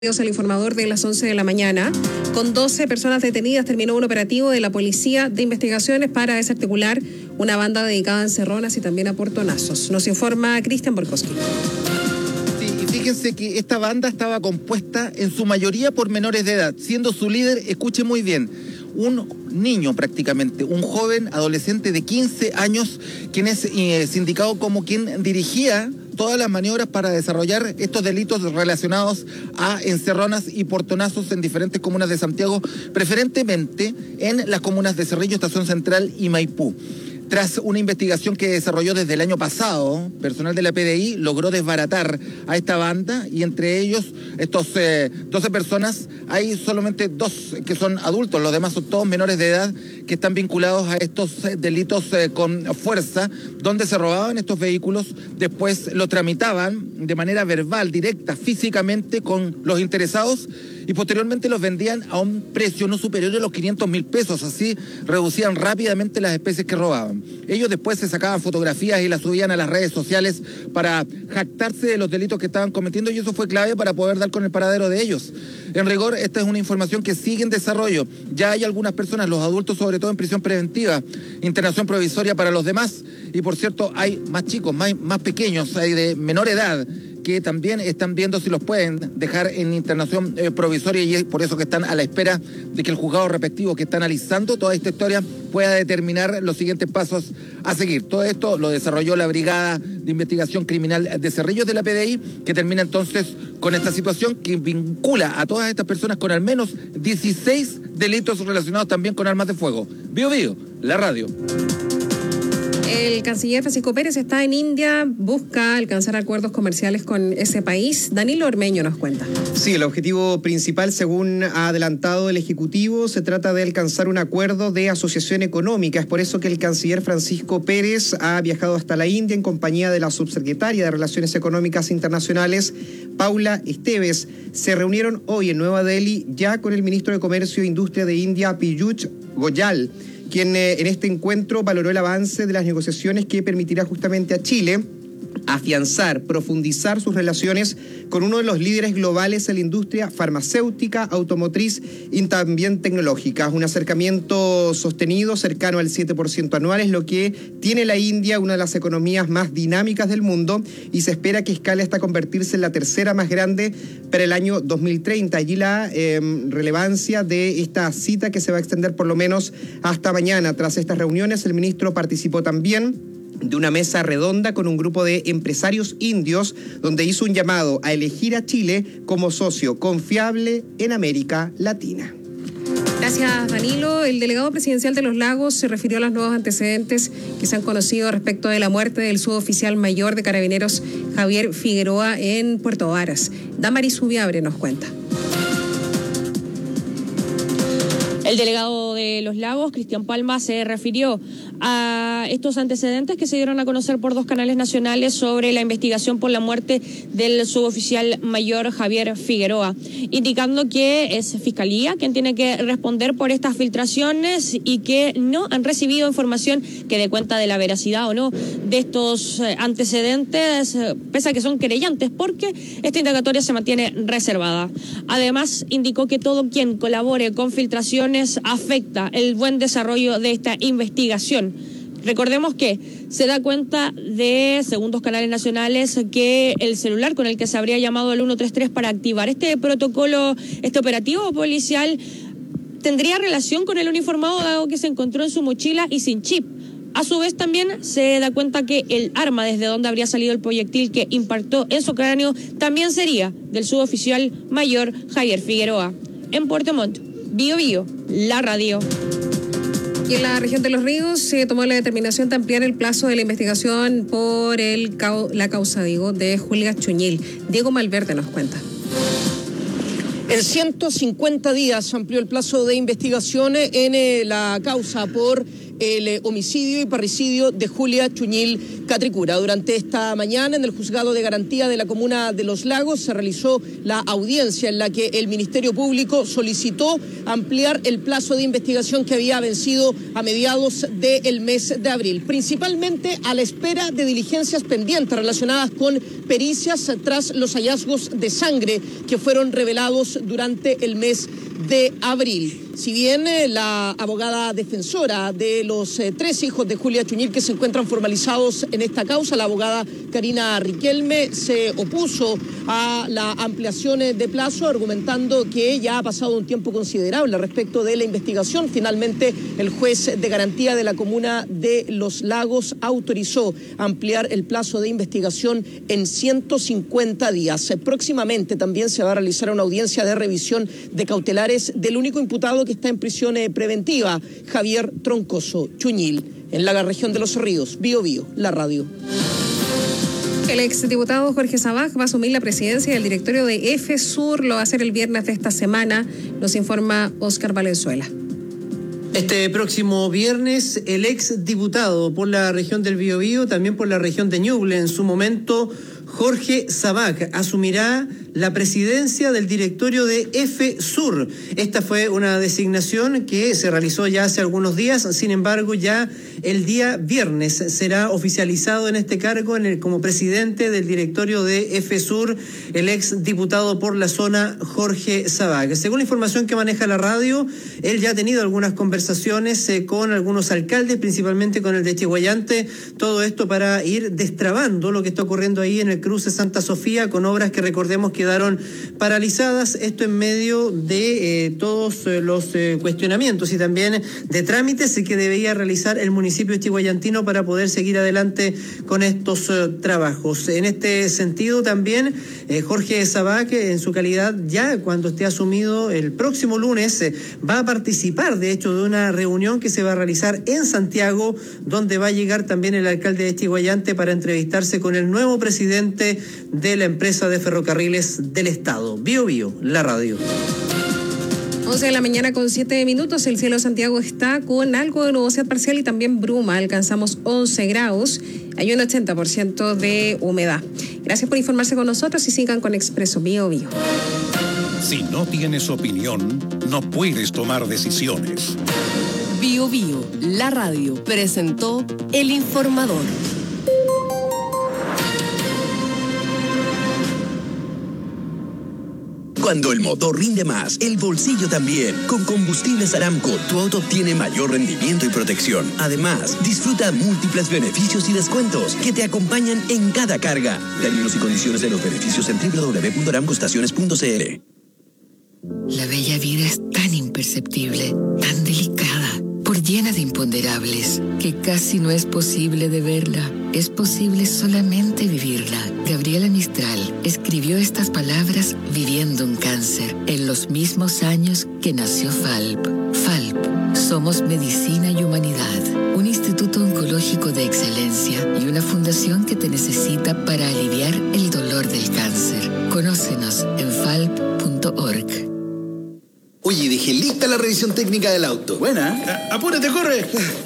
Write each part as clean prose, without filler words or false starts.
El informador de las 11 de la mañana. Con 12 personas detenidas terminó un operativo de la Policía de Investigaciones para desarticular una banda dedicada a encerronas y también a portonazos. Nos informa Cristian Borkowski. Sí, y fíjense que esta banda estaba compuesta en su mayoría por menores de edad, siendo su líder, escuche muy bien, un niño prácticamente, un joven adolescente de 15 años, quien es sindicado como quien dirigía todas las maniobras para desarrollar estos delitos relacionados a encerronas y portonazos en diferentes comunas de Santiago, preferentemente en las comunas de Cerrillo, Estación Central y Maipú. Tras una investigación que desarrolló desde el año pasado, personal de la PDI logró desbaratar a esta banda y entre ellos, estos 12 personas, hay solamente 2 que son adultos, los demás son todos menores de edad que están vinculados a estos delitos con fuerza, donde se robaban estos vehículos, después lo tramitaban de manera verbal, directa, físicamente con los interesados y posteriormente los vendían a un precio no superior a los 500.000 pesos, así reducían rápidamente las especies que robaban. Ellos después se sacaban fotografías y las subían a las redes sociales para jactarse de los delitos que estaban cometiendo y eso fue clave para poder dar con el paradero de ellos. En rigor, esta es una información que sigue en desarrollo. Ya hay algunas personas, los adultos sobre todo en prisión preventiva, internación provisoria para los demás y por cierto hay más chicos, más pequeños, hay de menor edad, que también están viendo si los pueden dejar en internación provisoria y es por eso que están a la espera de que el juzgado respectivo que está analizando toda esta historia pueda determinar los siguientes pasos a seguir. Todo esto lo desarrolló la Brigada de Investigación Criminal de Cerrillos de la PDI, que termina entonces con esta situación que vincula a todas estas personas con al menos 16 delitos relacionados también con armas de fuego. Bio, la radio. El canciller Francisco Pérez está en India, busca alcanzar acuerdos comerciales con ese país. Danilo Ormeño nos cuenta. Sí, el objetivo principal, según ha adelantado el Ejecutivo, se trata de alcanzar un acuerdo de asociación económica. Es por eso que el canciller Francisco Pérez ha viajado hasta la India en compañía de la subsecretaria de Relaciones Económicas Internacionales, Paula Esteves. Se reunieron hoy en Nueva Delhi ya con el ministro de Comercio e Industria de India, Piyush Goyal, quien en este encuentro valoró el avance de las negociaciones que permitirá justamente a Chile afianzar, profundizar sus relaciones con uno de los líderes globales en la industria farmacéutica, automotriz y también tecnológica. Un acercamiento sostenido, cercano al 7% anual, es lo que tiene la India, una de las economías más dinámicas del mundo, y se espera que escale hasta convertirse en la tercera más grande para el año 2030. Allí la relevancia de esta cita que se va a extender por lo menos hasta mañana. Tras estas reuniones, el ministro participó también de una mesa redonda con un grupo de empresarios indios, donde hizo un llamado a elegir a Chile como socio confiable en América Latina. Gracias, Danilo. El delegado presidencial de Los Lagos se refirió a los nuevos antecedentes que se han conocido respecto de la muerte del suboficial mayor de Carabineros Javier Figueroa en Puerto Varas. Damaris Ubiabre nos cuenta. El delegado de Los Lagos, Cristian Palma, se refirió a estos antecedentes que se dieron a conocer por 2 canales nacionales sobre la investigación por la muerte del suboficial mayor Javier Figueroa, indicando que es Fiscalía quien tiene que responder por estas filtraciones y que no han recibido información que dé cuenta de la veracidad o no de estos antecedentes, pese a que son querellantes, porque esta indagatoria se mantiene reservada. Además, indicó que todo quien colabore con filtraciones afecta el buen desarrollo de esta investigación. Recordemos que se da cuenta de, según 2 canales nacionales, que el celular con el que se habría llamado al 133 para activar este protocolo, este operativo policial, tendría relación con el uniformado, dado que se encontró en su mochila y sin chip. A su vez también se da cuenta que el arma desde donde habría salido el proyectil que impactó en su cráneo también sería del suboficial mayor Javier Figueroa. En Puerto Montt, Bio, la radio. Y en la región de Los Ríos se tomó la determinación de ampliar el plazo de la investigación por la causa de Julia Chuñil. Diego Malverde nos cuenta. En 150 días amplió el plazo de investigación en la causa por el homicidio y parricidio de Julia Chuñil Catricura. Durante esta mañana en el Juzgado de Garantía de la Comuna de Los Lagos se realizó la audiencia en la que el Ministerio Público solicitó ampliar el plazo de investigación que había vencido a mediados del mes de abril, principalmente a la espera de diligencias pendientes relacionadas con pericias tras los hallazgos de sangre que fueron revelados durante el mes de abril. Si bien la abogada defensora de los 3 hijos de Julia Chuñil que se encuentran formalizados en esta causa, la abogada Karina Riquelme, se opuso a la ampliación de plazo, argumentando que ya ha pasado un tiempo considerable respecto de la investigación. Finalmente, el juez de garantía de la Comuna de Los Lagos autorizó ampliar el plazo de investigación en 150 días. Próximamente también se va a realizar una audiencia de revisión de cautelares del único imputado que está en prisión preventiva, Javier Troncoso Chuñil, en la región de Los Ríos. Bío Bío, la radio. El exdiputado Jorge Sabaj va a asumir la presidencia del directorio de EFESUR. Lo va a hacer el viernes de esta semana, nos informa Óscar Valenzuela. Este próximo viernes, el exdiputado por la región del Biobío, también por la región de Ñuble, en su momento, Jorge Sabaj, asumirá la presidencia del directorio de EFESUR. Esta fue una designación que se realizó ya hace algunos días, sin embargo, ya el día viernes será oficializado en este cargo como presidente del directorio de EFESUR el exdiputado por la zona Jorge Sabaj. Según la información que maneja la radio, él ya ha tenido algunas conversaciones con algunos alcaldes, principalmente con el de Chiguayante, todo esto para ir destrabando lo que está ocurriendo ahí en el cruce Santa Sofía, con obras que recordemos quedaron paralizadas, esto en medio de todos los cuestionamientos y también de trámites que debía realizar el municipio chiguayantino para poder seguir adelante con estos trabajos. En este sentido también Jorge Sabaj, en su calidad ya cuando esté asumido el próximo lunes, va a participar de hecho de una reunión que se va a realizar en Santiago, donde va a llegar también el alcalde de Chiguayante para entrevistarse con el nuevo presidente de la empresa de ferrocarriles del Estado. Bío Bío, la radio. 11 de la mañana con 7 minutos. El cielo de Santiago está con algo de nubosidad parcial y también bruma. Alcanzamos 11 grados. Hay un 80% de humedad. Gracias por informarse con nosotros y sigan con Expreso Bío Bío. Si no tienes opinión, no puedes tomar decisiones. Bío Bío, la radio, presentó El Informador. Cuando el motor rinde más, el bolsillo también. Con Combustibles Aramco, tu auto obtiene mayor rendimiento y protección. Además, disfruta múltiples beneficios y descuentos que te acompañan en cada carga. Términos y condiciones de los beneficios en www.aramcoestaciones.cl. La bella vida es tan imperceptible, tan delicada, por llena de imponderables, que casi no es posible de verla. Es posible solamente vivirla. Gabriela Mistral escribió estas palabras viviendo un cáncer en los mismos años que nació FALP. FALP, somos medicina y humanidad, un instituto oncológico de excelencia y una fundación que te necesita para aliviar el dolor del cáncer. Conócenos en falp.org. Oye, dejé lista la revisión técnica del auto. Buena. Apúrate, corre.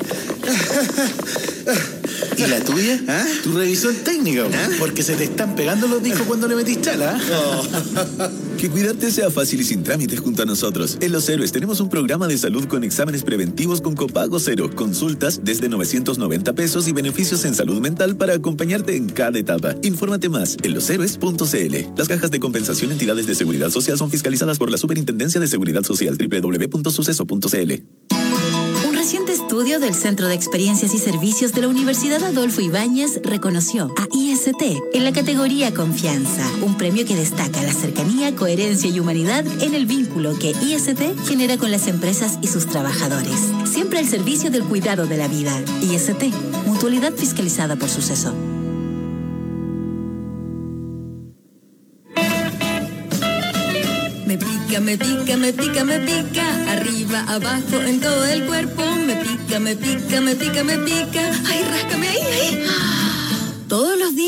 ¿Y la tuya? ¿Ah? Tu revisión técnica, porque se te están pegando los discos cuando le metís chala. Oh. Que cuidarte sea fácil y sin trámites junto a nosotros. En Los Héroes tenemos un programa de salud con exámenes preventivos con copago cero, consultas desde 990 pesos y beneficios en salud mental para acompañarte en cada etapa. Infórmate más en loshéroes.cl. Las cajas de compensación entidades de seguridad social son fiscalizadas por la Superintendencia de Seguridad Social, www.suceso.cl. Un reciente estudio del Centro de Experiencias y Servicios de la Universidad Adolfo Ibáñez reconoció a IST en la categoría Confianza, un premio que destaca la cercanía, coherencia y humanidad en el vínculo que IST genera con las empresas y sus trabajadores. Siempre al servicio del cuidado de la vida. IST, mutualidad fiscalizada por Suceso. Me pica, me pica, me pica, me pica, arriba, abajo, en todo el cuerpo. Me pica, me pica, me pica, me pica. Ay, ráscame ahí, ahí. Todos los días la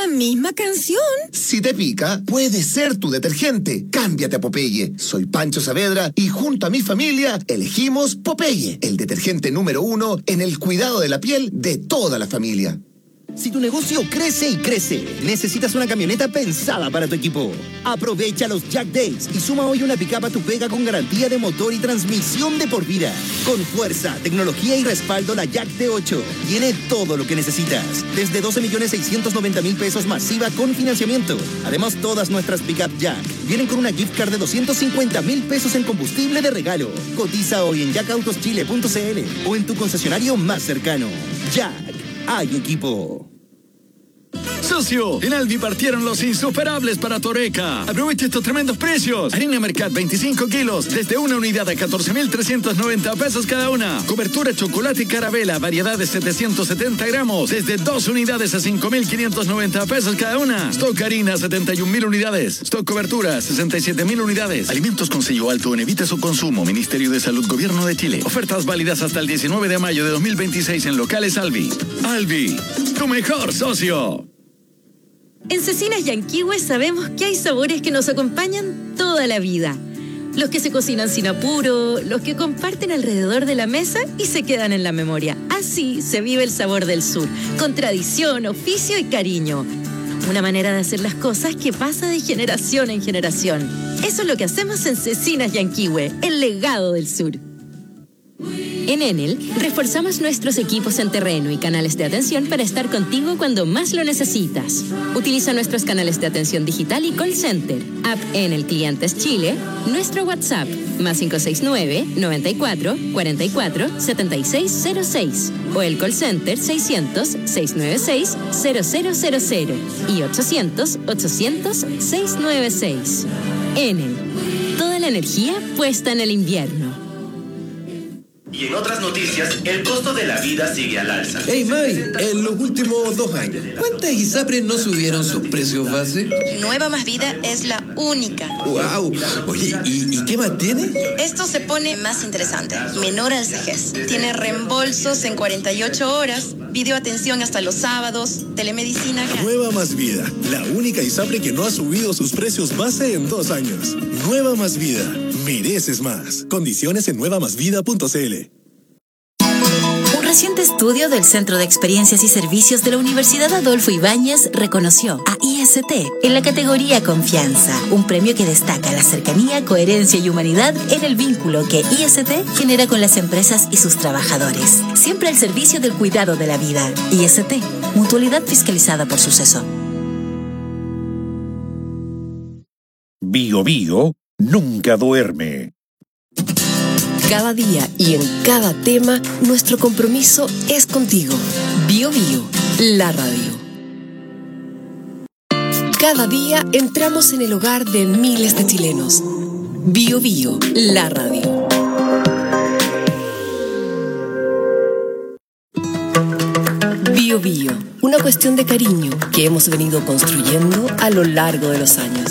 la misma canción. Si te pica, puede ser tu detergente. Cámbiate a Popeye. Soy Pancho Saavedra y junto a mi familia elegimos Popeye, el detergente número 1 en el cuidado de la piel de toda la familia. Si tu negocio crece y crece, necesitas una camioneta pensada para tu equipo. Aprovecha los Jack Days y suma hoy una pick-up a tu pega con garantía de motor y transmisión de por vida. Con fuerza, tecnología y respaldo, la Jack T8 tiene todo lo que necesitas. Desde 12.690.000 pesos masiva con financiamiento. Además, todas nuestras pick-up Jack vienen con una gift card de 250.000 pesos en combustible de regalo. Cotiza hoy en jackautoschile.cl o en tu concesionario más cercano. Jack, hay equipo. Socio, en Albi partieron los insuperables para Toreca. Aprovecha estos tremendos precios. Harina Mercat 25 kilos, desde una unidad a 14.390 pesos cada una. Cobertura chocolate y carabela, variedad de 770 gramos, desde 2 unidades a 5.590 pesos cada una. Stock harina, 71.000 unidades. Stock cobertura, 67.000 unidades. Alimentos con sello alto en evite su consumo. Ministerio de Salud, Gobierno de Chile. Ofertas válidas hasta el 19 de mayo de 2026 en locales Albi. Albi, tu mejor socio. En Cecinas Yanquihue sabemos que hay sabores que nos acompañan toda la vida. Los que se cocinan sin apuro, los que comparten alrededor de la mesa y se quedan en la memoria. Así se vive el sabor del sur, con tradición, oficio y cariño. Una manera de hacer las cosas que pasa de generación en generación. Eso es lo que hacemos en Cecinas Yanquihue, el legado del sur. En Enel, reforzamos nuestros equipos en terreno y canales de atención para estar contigo cuando más lo necesitas. Utiliza nuestros canales de atención digital y call center, app Enel Clientes Chile, nuestro WhatsApp, más 569-94-44-7606, o el call center 600-696-0000 y 800-800-696. Enel, toda la energía puesta en el invierno. Y en otras noticias, el costo de la vida sigue al alza. Hey May, en los últimos 2 años, ¿cuántas ISAPRES no subieron sus precios base? Nueva Más Vida es la única. ¡Wow! Oye, ¿y qué más tiene? Esto se pone más interesante. Menor al CEGES. Tiene reembolsos en 48 horas, videoatención hasta los sábados, telemedicina. Nueva Más Vida, la única ISAPRE que no ha subido sus precios base en 2 años. Nueva Más Vida, mereces más. Condiciones en nuevamásvida.cl. Un reciente estudio del Centro de Experiencias y Servicios de la Universidad Adolfo Ibáñez reconoció a IST en la categoría Confianza, un premio que destaca la cercanía, coherencia y humanidad en el vínculo que IST genera con las empresas y sus trabajadores. Siempre al servicio del cuidado de la vida. IST, mutualidad fiscalizada por Suceso. Bio Bio nunca duerme. Cada día y en cada tema, nuestro compromiso es contigo. Bio Bio, la radio. Cada día entramos en el hogar de miles de chilenos. Bio Bio, la radio. Bio Bio, una cuestión de cariño que hemos venido construyendo a lo largo de los años.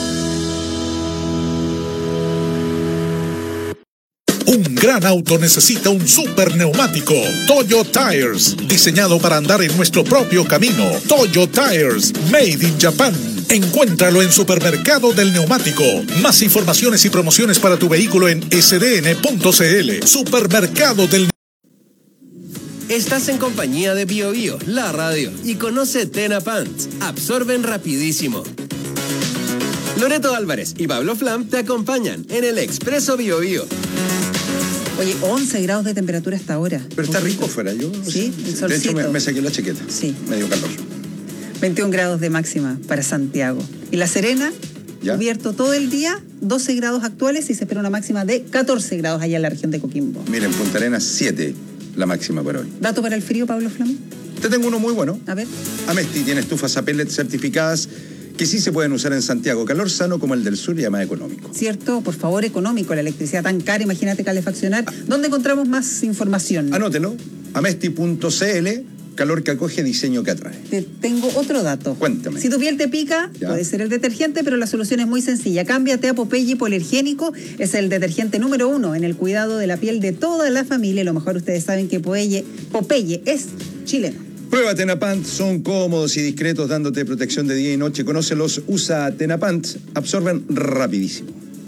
Un gran auto necesita un super neumático. Toyo Tires, diseñado para andar en nuestro propio camino. Toyo Tires, made in Japan. Encuéntralo en Supermercado del Neumático. Más informaciones y promociones para tu vehículo en sdn.cl. Supermercado del Estás en compañía de Bio Bio, la radio, y conoce Tena Pants. Absorben rapidísimo. Loreto Álvarez y Pablo Flam te acompañan en el Expreso Bio Bio. Oye, 11 grados de temperatura hasta ahora. Pero está rico fuera, yo. Sí, el solcito. De hecho, me saqué la chaqueta. Sí. Me dio calor. 21 grados de máxima para Santiago. Y La Serena, cubierto todo el día, 12 grados actuales y se espera una máxima de 14 grados allá en la región de Coquimbo. Miren, Punta Arenas, 7 la máxima para hoy. ¿Dato para el frío, Pablo Flam? Te tengo uno muy bueno. A ver. Amesti tiene estufas a pellet certificadas que sí se pueden usar en Santiago. Calor sano como el del sur y además económico. Cierto, por favor, económico. La electricidad tan cara, imagínate calefaccionar. ¿Dónde encontramos más información? Anótelo. Amesti.cl. Calor que acoge, diseño que atrae. Te tengo otro dato. Cuéntame. Si tu piel te pica, puede ser el detergente, pero la solución es muy sencilla. Cámbiate a Popeye Hipoalergénico. Es el detergente número 1 en el cuidado de la piel de toda la familia. Lo mejor, ustedes saben que Popeye es chileno. Prueba Tenapant, son cómodos y discretos dándote protección de día y noche. Conócelos, usa Tenapant, absorben rapidísimo.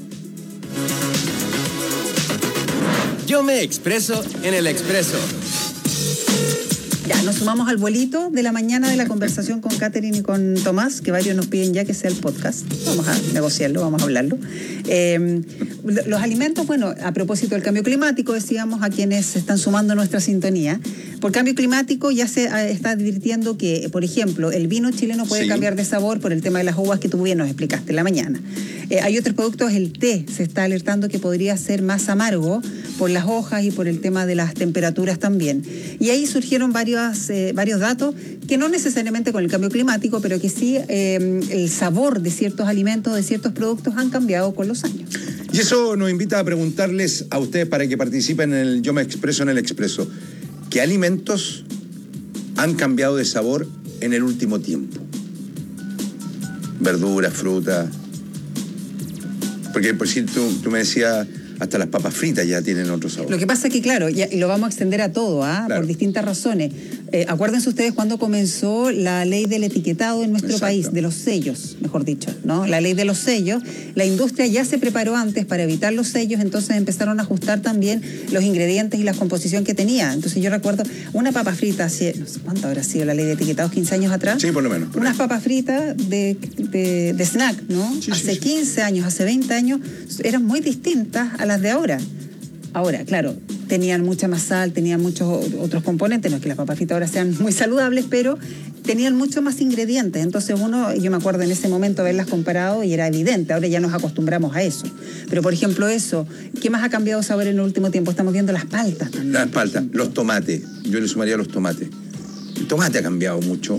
Yo me expreso en el expreso. Ya, nos sumamos al vuelito de la mañana de la conversación con Catherine y con Tomás, que varios nos piden ya que sea el podcast. Vamos a negociarlo, vamos a hablarlo. Los alimentos, bueno, a propósito del cambio climático, decíamos a quienes se están sumando a nuestra sintonía. Por cambio climático ya se está advirtiendo que, por ejemplo, el vino chileno puede cambiar de sabor por el tema de las uvas que tú bien nos explicaste en la mañana. Hay otros productos, el té se está alertando que podría ser más amargo por las hojas y por el tema de las temperaturas también. Y ahí surgieron varios datos que no necesariamente con el cambio climático, pero que sí el sabor de ciertos alimentos, de ciertos productos han cambiado con los años. Y eso nos invita a preguntarles a ustedes para que participen en el Yo me expreso en el expreso. ¿Qué alimentos han cambiado de sabor en el último tiempo? Verduras, frutas. Porque por cierto, tú me decías, hasta las papas fritas ya tienen otro sabor. Lo que pasa es que, claro, y lo vamos a extender a todo, claro, por distintas razones. Acuérdense ustedes cuando comenzó la ley del etiquetado en nuestro país, de los sellos, mejor dicho, ¿no? La ley de los sellos, la industria ya se preparó antes para evitar los sellos, entonces empezaron a ajustar también los ingredientes y la composición que tenía. Entonces yo recuerdo una papa frita, hace, no sé cuánto habrá sido la ley de etiquetados, 15 años atrás. Sí, por lo menos. Unas papas fritas de snack, ¿no? Sí, hace 15 años, hace 20 años, eran muy distintas a las de ahora. Ahora, claro, tenían mucha más sal, tenían muchos otros componentes, no es que las papas fritas ahora sean muy saludables, pero tenían mucho más ingredientes. Entonces yo me acuerdo en ese momento haberlas comparado y era evidente, ahora ya nos acostumbramos a eso. Pero por ejemplo eso, ¿qué más ha cambiado sabor en el último tiempo? Estamos viendo las paltas también. Las paltas, los tomates, yo le sumaría los tomates. El tomate ha cambiado mucho.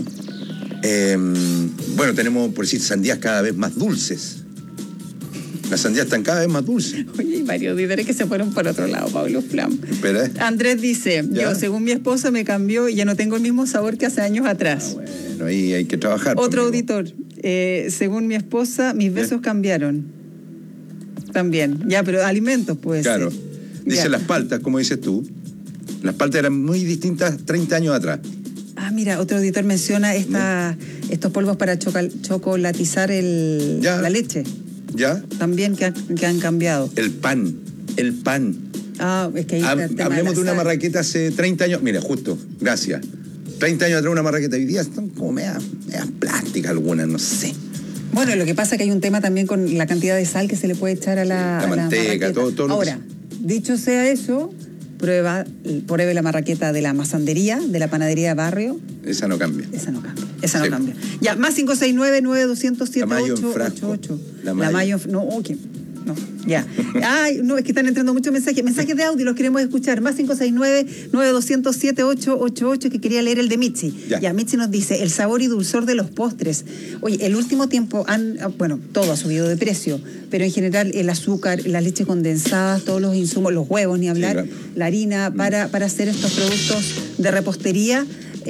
Bueno, tenemos, por decir, sandías cada vez más dulces. Las sandías están cada vez más dulces. Oye, hay varios líderes que se fueron por otro lado, Pablo Flam. Espera. Andrés dice, ¿ya? Yo, según mi esposa, me cambió y ya no tengo el mismo sabor que hace años atrás. Bueno, ahí hay que trabajar. Otro auditor, según mi esposa, mis besos cambiaron. También. Ya, pero alimentos, pues. Claro. Dice ya. Las paltas, como dices tú. Las paltas eran muy distintas 30 años atrás. Ah, mira, otro auditor menciona estos polvos para chocolatizar la leche. ¿Ya? También que han cambiado. El pan. Ah, es que ahí hablemos de una marraqueta hace 30 años. Mira, justo, gracias. 30 años atrás una marraqueta. Hoy día están como medias plásticas algunas, no sé. Bueno, lo que pasa es que hay un tema también con la cantidad de sal que se le puede echar a la manteca, todo. Ahora, dicho sea eso, pruebe la marraqueta de la masandería, de la panadería de barrio. Esa no cambia. No cambia. Ya, más 569-9207-888. La mayo. No, ya. Ay, no, es que están entrando muchos mensajes. Mensajes de audio, los queremos escuchar. Más 569-9207-888, que quería leer el de Mitzi. Ya, Mitzi nos dice, el sabor y dulzor de los postres. Oye, el último tiempo todo ha subido de precio, pero en general el azúcar, la leche condensada, todos los insumos, los huevos, ni hablar, sí, claro, la harina para hacer estos productos de repostería.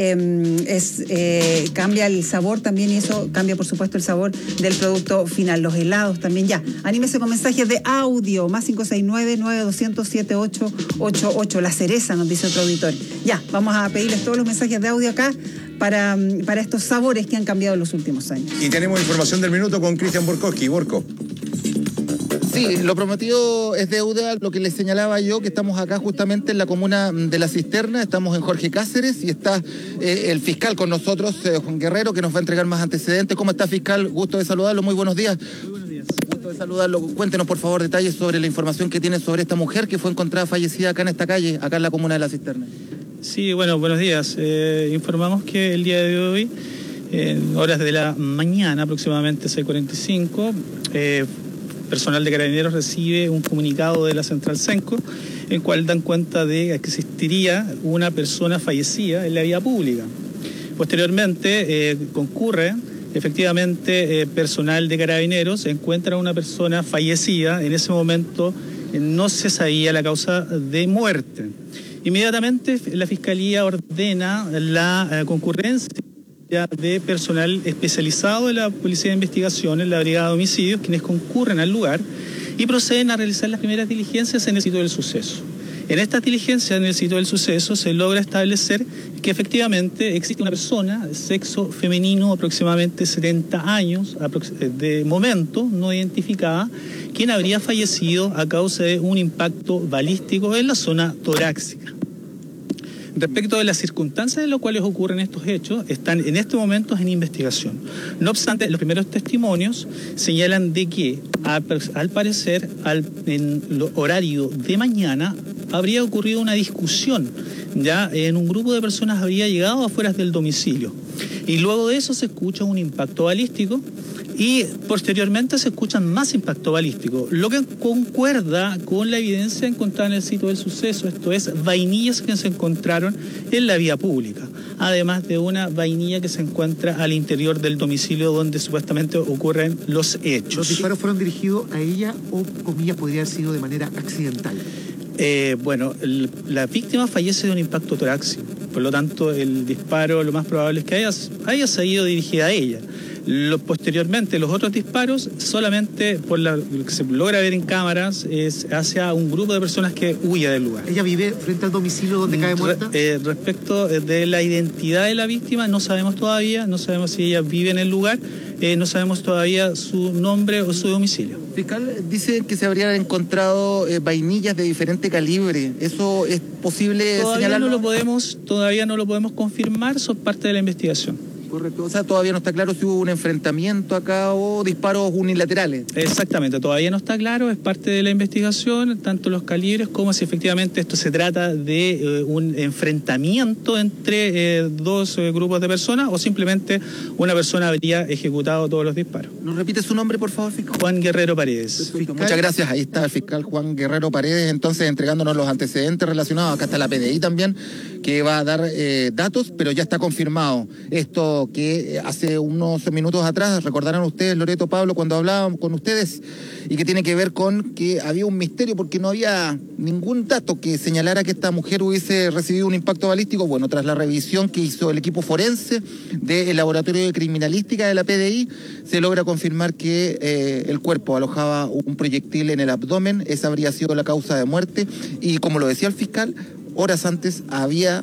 Cambia el sabor también y eso cambia por supuesto el sabor del producto final. Los helados también. Ya, anímese con mensajes de audio. Más 569-9207-888. La cereza, nos dice otro auditor. Ya, vamos a pedirles todos los mensajes de audio acá para estos sabores que han cambiado en los últimos años. Y tenemos información del minuto con Cristian Borkowski. Borco. Sí, lo prometido es deuda, lo que les señalaba yo, que estamos acá justamente en la comuna de La Cisterna, estamos en Jorge Cáceres y está el fiscal con nosotros, Juan Guerrero, que nos va a entregar más antecedentes. ¿Cómo está, fiscal? Gusto de saludarlo, muy buenos días. Muy buenos días. Gusto de saludarlo. Cuéntenos, por favor, detalles sobre la información que tiene sobre esta mujer que fue encontrada fallecida acá en esta calle, acá en la comuna de La Cisterna. Sí, bueno, buenos días. Informamos que el día de hoy, en horas de la mañana, aproximadamente 6:45, personal de Carabineros recibe un comunicado de la Central Cenco, en cual dan cuenta de que existiría una persona fallecida en la vía pública. Posteriormente concurre, efectivamente, personal de Carabineros, encuentra a una persona fallecida. En ese momento no se sabía la causa de muerte. Inmediatamente la Fiscalía ordena la concurrencia de personal especializado de la Policía de Investigaciones, la Brigada de Homicidios, quienes concurren al lugar y proceden a realizar las primeras diligencias en el sitio del suceso. En esta diligencia, en el sitio del suceso, se logra establecer que efectivamente existe una persona de sexo femenino, aproximadamente 70 años, de momento no identificada, quien habría fallecido a causa de un impacto balístico en la zona torácica. Respecto de las circunstancias en las cuales ocurren estos hechos, están en este momento en investigación. No obstante, los primeros testimonios señalan de que, al parecer, en el horario de mañana, habría ocurrido una discusión. Ya en un grupo de personas habría llegado afuera del domicilio. Y luego de eso se escucha un impacto balístico. Y posteriormente se escuchan más impacto balístico, lo que concuerda con la evidencia encontrada en el sitio del suceso, esto es, vainillas que se encontraron en la vía pública, además de una vainilla que se encuentra al interior del domicilio donde supuestamente ocurren los hechos. ¿Los disparos fueron dirigidos a ella o, comillas, podría haber sido de manera accidental? Bueno, la víctima fallece de un impacto torácico, por lo tanto el disparo lo más probable es que haya sido dirigida a ella. Posteriormente, los otros disparos, solamente por lo que se logra ver en cámaras, es hacia un grupo de personas que huye del lugar. ¿Ella vive frente al domicilio donde cae muerta? Respecto de la identidad de la víctima, no sabemos todavía, no sabemos si ella vive en el lugar, no sabemos todavía su nombre o su domicilio. Fiscal, dice que se habrían encontrado vainillas de diferente calibre. ¿Eso es posible señalarlo? Todavía no lo podemos confirmar, son parte de la investigación. Correcto, o sea, todavía no está claro si hubo un enfrentamiento acá o disparos unilaterales. Exactamente, todavía no está claro, es parte de la investigación, tanto los calibres como si efectivamente esto se trata de un enfrentamiento entre dos grupos de personas o simplemente una persona habría ejecutado todos los disparos. ¿Nos repite su nombre, por favor, fiscal? Juan Guerrero Paredes. Muchas gracias, ahí está el fiscal Juan Guerrero Paredes, entonces entregándonos los antecedentes relacionados. Acá está la PDI también, que va a dar datos, pero ya está confirmado esto que hace unos minutos atrás, recordarán ustedes, Loreto, Pablo, cuando hablábamos con ustedes, y que tiene que ver con que había un misterio porque no había ningún dato que señalara que esta mujer hubiese recibido un impacto balístico. Bueno, tras la revisión que hizo el equipo forense del Laboratorio de Criminalística de la PDI, se logra confirmar que el cuerpo alojaba un proyectil en el abdomen. Esa habría sido la causa de muerte, y como lo decía el fiscal, horas antes había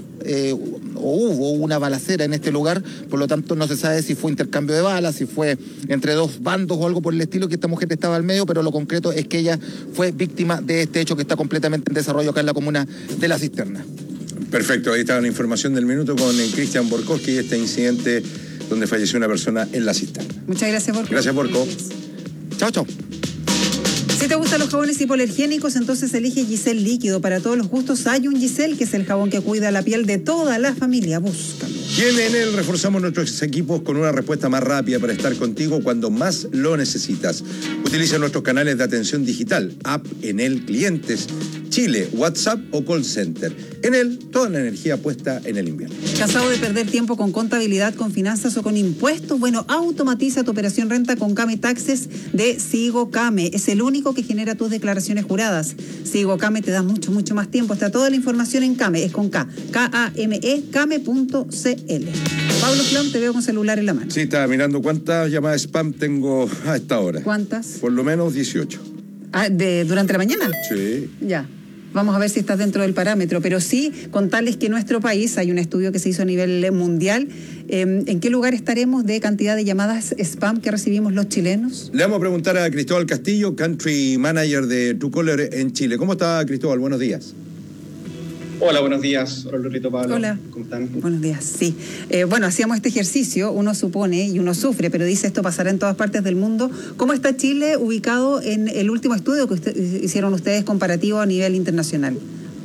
o hubo una balacera en este lugar, por lo tanto no se sabe si fue intercambio de balas, si fue entre dos bandos o algo por el estilo, que esta mujer estaba al medio, pero lo concreto es que ella fue víctima de este hecho que está completamente en desarrollo acá en la comuna de La Cisterna. Perfecto, ahí estaba la información del minuto con Cristian Borkowski y este incidente donde falleció una persona en La Cisterna. Muchas gracias, Borco. Gracias, Borco. Chao, chao. Si te gustan los jabones hipoalergénicos, entonces elige Giselle Líquido. Para todos los gustos hay un Giselle, que es el jabón que cuida la piel de toda la familia. Búscalo. Y en Enel reforzamos nuestros equipos con una respuesta más rápida para estar contigo cuando más lo necesitas. Utiliza nuestros canales de atención digital, app Enel Clientes, Chile, WhatsApp o call center. Enel, toda la energía puesta en el invierno. ¿Cansado de perder tiempo con contabilidad, con finanzas o con impuestos? Bueno, automatiza tu operación renta con Came Taxes de Sigo Came. Es el único que genera tus declaraciones juradas. Sigo Came te da mucho más tiempo. Está toda la información en Came, es con K, K-A-M-E, Came.cl. Pablo Flam, te veo con celular en la mano. Sí, estaba mirando cuántas llamadas spam tengo a esta hora. ¿Cuántas? Por lo menos 18. ¿Durante la mañana? Sí. Ya. Vamos a ver si estás dentro del parámetro, pero sí contarles que en nuestro país hay un estudio que se hizo a nivel mundial. ¿En qué lugar estaremos de cantidad de llamadas spam que recibimos los chilenos? Le vamos a preguntar a Cristóbal Castillo, Country Manager de Truecaller en Chile. ¿Cómo está, Cristóbal? Buenos días. Hola, buenos días. Hola, Lorito, Pablo. Hola. ¿Cómo están? Buenos días, sí. Bueno, hacíamos este ejercicio, uno supone y uno sufre, pero dice esto pasará en todas partes del mundo. ¿Cómo está Chile ubicado en el último estudio que hicieron ustedes comparativo a nivel internacional?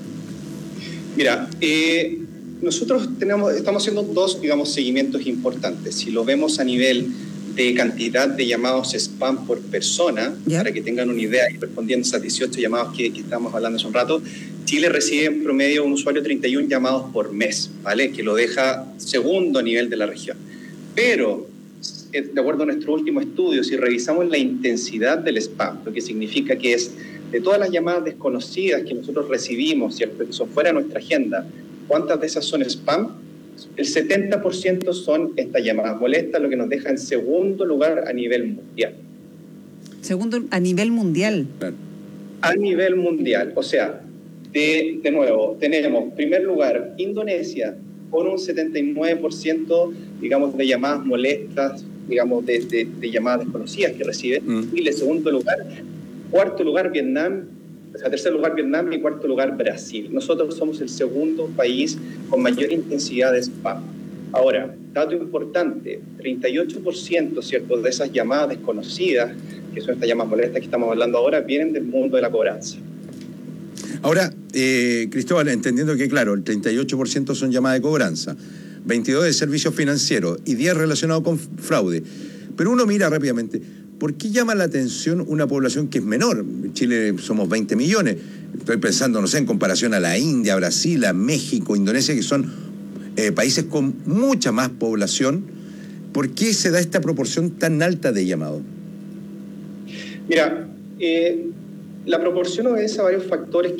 Mira, nosotros estamos haciendo dos, seguimientos importantes. Si lo vemos a nivel de cantidad de llamados spam por persona, para que tengan una idea, y respondiendo a esas 18 llamados que estábamos hablando hace un rato, Chile recibe en promedio un usuario 31 llamados por mes, ¿vale? Que lo deja segundo a nivel de la región. Pero, de acuerdo a nuestro último estudio, si revisamos la intensidad del spam, lo que significa que es de todas las llamadas desconocidas que nosotros recibimos, ¿cierto? Que son fuera de nuestra agenda, ¿cuántas de esas son spam? El 70% son estas llamadas molestas, lo que nos deja en segundo lugar a nivel mundial. Segundo a nivel mundial. A nivel mundial, o sea, de nuevo, tenemos, primer lugar, Indonesia, con un 79%, digamos, de llamadas molestas, digamos, de llamadas desconocidas que recibe. Chile, segundo lugar. Cuarto lugar, Vietnam. O sea, tercer lugar, Vietnam, y cuarto lugar, Brasil. Nosotros somos el segundo país con mayor intensidad de spam. Ahora, dato importante, 38%, ¿cierto?, de esas llamadas desconocidas, que son estas llamadas molestas que estamos hablando ahora, vienen del mundo de la cobranza. Ahora, Cristóbal, entendiendo que, claro, el 38% son llamadas de cobranza, 22% de servicios financieros y 10% relacionados con fraude. Pero uno mira rápidamente, ¿por qué llama la atención una población que es menor? En Chile somos 20 millones. Estoy pensando, no sé, en comparación a la India, Brasil, a México, Indonesia, que son países con mucha más población. ¿Por qué se da esta proporción tan alta de llamados? Mira, la proporción obedece a varios factores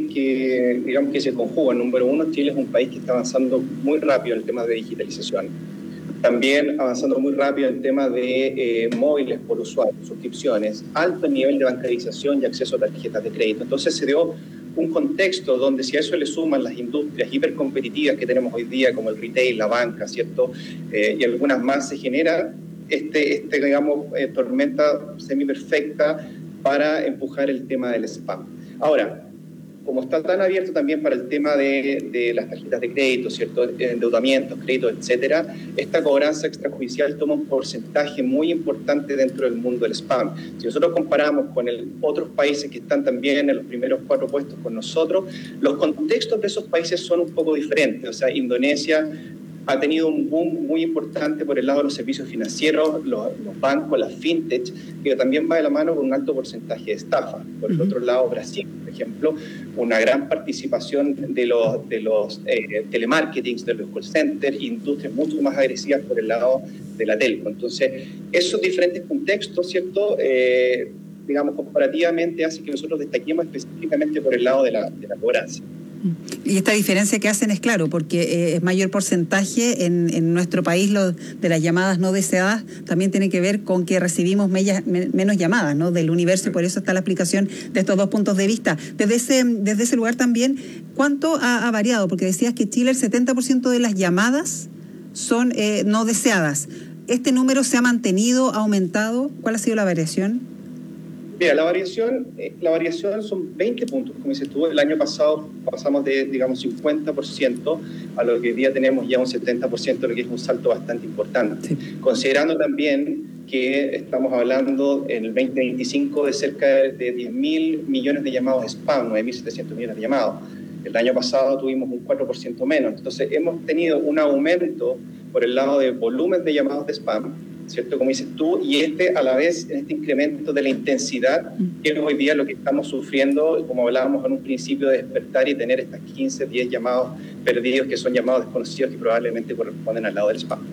que digamos que se conjugan. Número uno, Chile es un país que está avanzando muy rápido en el tema de digitalización. También avanzando muy rápido en el tema de móviles por usuario, suscripciones, alto nivel de bancarización y acceso a tarjetas de crédito. Entonces se dio un contexto donde, si a eso le suman las industrias hipercompetitivas que tenemos hoy día, como el retail, la banca, ¿cierto? Y algunas más, se genera digamos, tormenta semiperfecta para empujar el tema del spam. Ahora, como está tan abierto también para el tema de las tarjetas de crédito, ¿cierto?, endeudamientos, créditos, etcétera, esta cobranza extrajudicial toma un porcentaje muy importante dentro del mundo del spam. Si nosotros comparamos con otros países que están también en los primeros 4 puestos con nosotros, los contextos de esos países son un poco diferentes. O sea, Indonesia ha tenido un boom muy importante por el lado de los servicios financieros, los bancos, las fintech, que también va de la mano con un alto porcentaje de estafa. Por el otro lado, Brasil, por ejemplo, una gran participación de los telemarketings, de los call centers, industrias mucho más agresivas por el lado de la telco. Entonces, esos diferentes contextos, ¿cierto?, digamos, comparativamente hace que nosotros destaquemos específicamente por el lado de la cobranza. Y esta diferencia que hacen es claro, porque es mayor porcentaje en nuestro país de las llamadas no deseadas, también tiene que ver con que recibimos menos llamadas, ¿no?, del universo, y por eso está la aplicación de estos dos puntos de vista. Desde ese lugar también, ¿cuánto ha variado? Porque decías que Chile el 70% de las llamadas son no deseadas. ¿Este número se ha mantenido, ha aumentado? ¿Cuál ha sido la variación? Mira, la variación son 20 puntos, como dices tú. El año pasado pasamos de, digamos, 50% a lo que hoy día tenemos ya un 70%, lo que es un salto bastante importante. Sí. Considerando también que estamos hablando en el 2025 de cerca de 10.000 millones de llamados de spam, 9.700 millones de llamados. El año pasado tuvimos un 4% menos. Entonces hemos tenido un aumento por el lado de volumen de llamados de spam, ¿cierto?, como dices tú, y a la vez en este incremento de la intensidad, que es hoy día lo que estamos sufriendo, como hablábamos en un principio, de despertar y tener estas 15, 10 llamados perdidos, que son llamados desconocidos, que probablemente corresponden al lado del spam.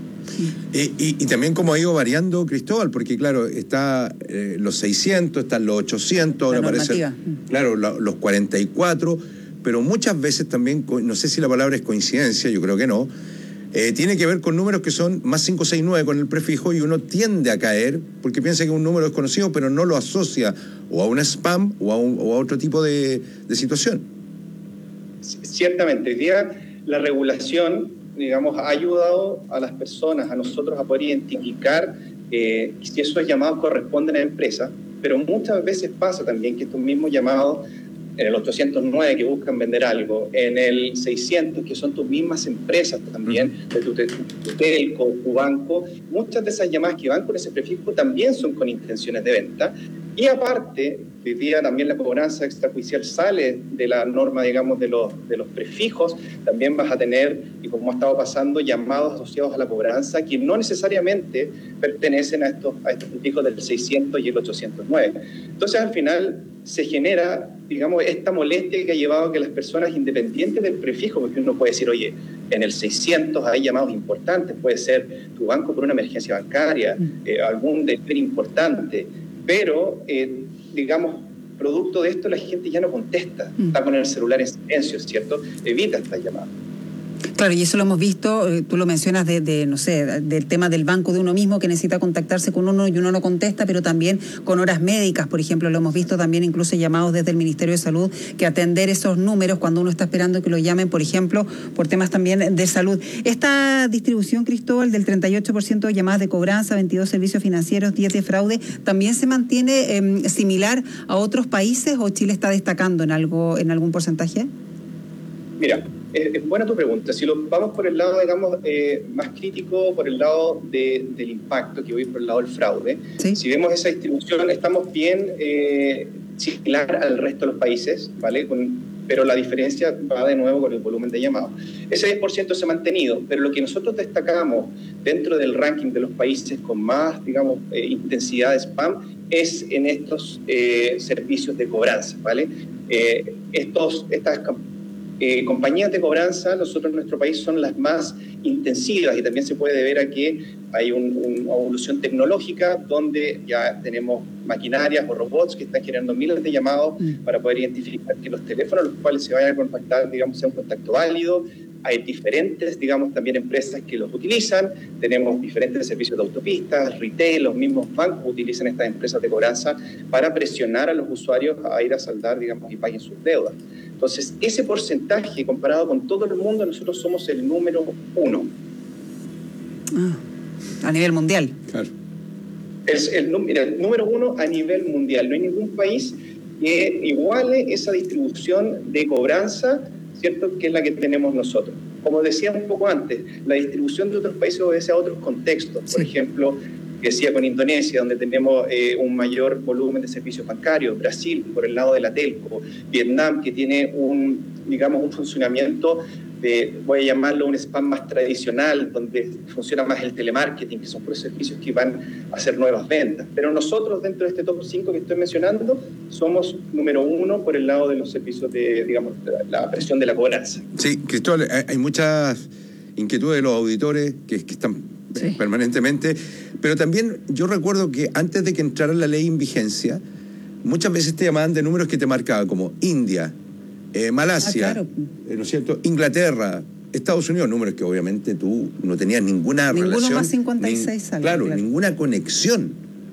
Y también cómo ha ido variando, Cristóbal, porque claro, está los 600, están los 800, ahora aparecen, claro, los 44, pero muchas veces también, no sé si la palabra es coincidencia, yo creo que no, tiene que ver con números que son más 569 con el prefijo, y uno tiende a caer porque piensa que es un número desconocido, pero no lo asocia o a un spam o a otro tipo de situación. Ciertamente, hoy día la regulación, digamos, ha ayudado a las personas, a nosotros, a poder identificar si esos llamados corresponden a empresas, pero muchas veces pasa también que estos mismos llamados, en el 809 que buscan vender algo, en el 600 que son tus mismas empresas también, de tu telco, tu banco, muchas de esas llamadas que van con ese prefijo también son con intenciones de venta. Y aparte, hoy día también la cobranza extrajudicial sale de la norma, digamos, de los prefijos. También vas a tener, y como ha estado pasando, llamados asociados a la cobranza que no necesariamente pertenecen a estos prefijos del 600 y el 809. Entonces, al final, se genera, digamos, esta molestia que ha llevado a que las personas, independientes del prefijo, porque uno puede decir, oye, en el 600 hay llamados importantes, puede ser tu banco por una emergencia bancaria, algún deber importante, pero, digamos, producto de esto la gente ya no contesta, está con el celular en silencio, ¿cierto? Evita estas llamadas. Claro, y eso lo hemos visto, tú lo mencionas no sé, del tema del banco de uno mismo que necesita contactarse con uno y uno no contesta, pero también con horas médicas, por ejemplo, lo hemos visto también incluso llamados desde el Ministerio de Salud, que atender esos números cuando uno está esperando que lo llamen, por ejemplo, por temas también de salud. Esta distribución, Cristóbal, del 38% de llamadas de cobranza, 22 servicios financieros, 10 de fraude, ¿también se mantiene similar a otros países o Chile está destacando en algún porcentaje? Mira, es buena tu pregunta. Si vamos por el lado, digamos, más crítico, por el lado del impacto, que voy por el lado del fraude, ¿sí? Si vemos esa distribución, estamos bien similar al resto de los países, ¿vale? Pero la diferencia va de nuevo con el volumen de llamados. Ese 10% se ha mantenido, pero lo que nosotros destacamos dentro del ranking de los países con más, digamos, intensidad de spam es en estos servicios de cobranza, ¿vale? Estas compañías de cobranza, nosotros en nuestro país son las más intensivas y también se puede deber a que hay una evolución tecnológica donde ya tenemos maquinarias o robots que están generando miles de llamados para poder identificar que los teléfonos a los cuales se vayan a contactar, digamos, sea un contacto válido. Hay diferentes, digamos, también empresas que los utilizan. Tenemos diferentes servicios de autopistas, retail, los mismos bancos utilizan estas empresas de cobranza para presionar a los usuarios a ir a saldar, digamos, y paguen sus deudas. Entonces, ese porcentaje comparado con todo el mundo, nosotros somos el número 1. A nivel mundial. Claro. Es el número 1 a nivel mundial. No hay ningún país que iguale esa distribución de cobranza, ¿cierto?, que es la que tenemos nosotros. Como decía un poco antes, la distribución de otros países obedece a otros contextos. Por ejemplo, decía con Indonesia, donde tenemos un mayor volumen de servicios bancarios, Brasil por el lado de la telco, Vietnam que tiene un funcionamiento voy a llamarlo un spam más tradicional, donde funciona más el telemarketing, que son puros servicios que van a hacer nuevas ventas. Pero nosotros, dentro de este top 5 que estoy mencionando, somos número 1 por el lado de los servicios de, digamos, la presión de la cobranza. Sí, Cristóbal, hay muchas inquietudes de los auditores que están permanentemente, pero también yo recuerdo que antes de que entrara la ley en vigencia, muchas veces te llamaban de números que te marcaban como India, Malasia, claro. ¿No es cierto?, Inglaterra, Estados Unidos, números que obviamente tú no tenías ninguna relación. Ninguno más 56 años. Claro, ninguna conexión.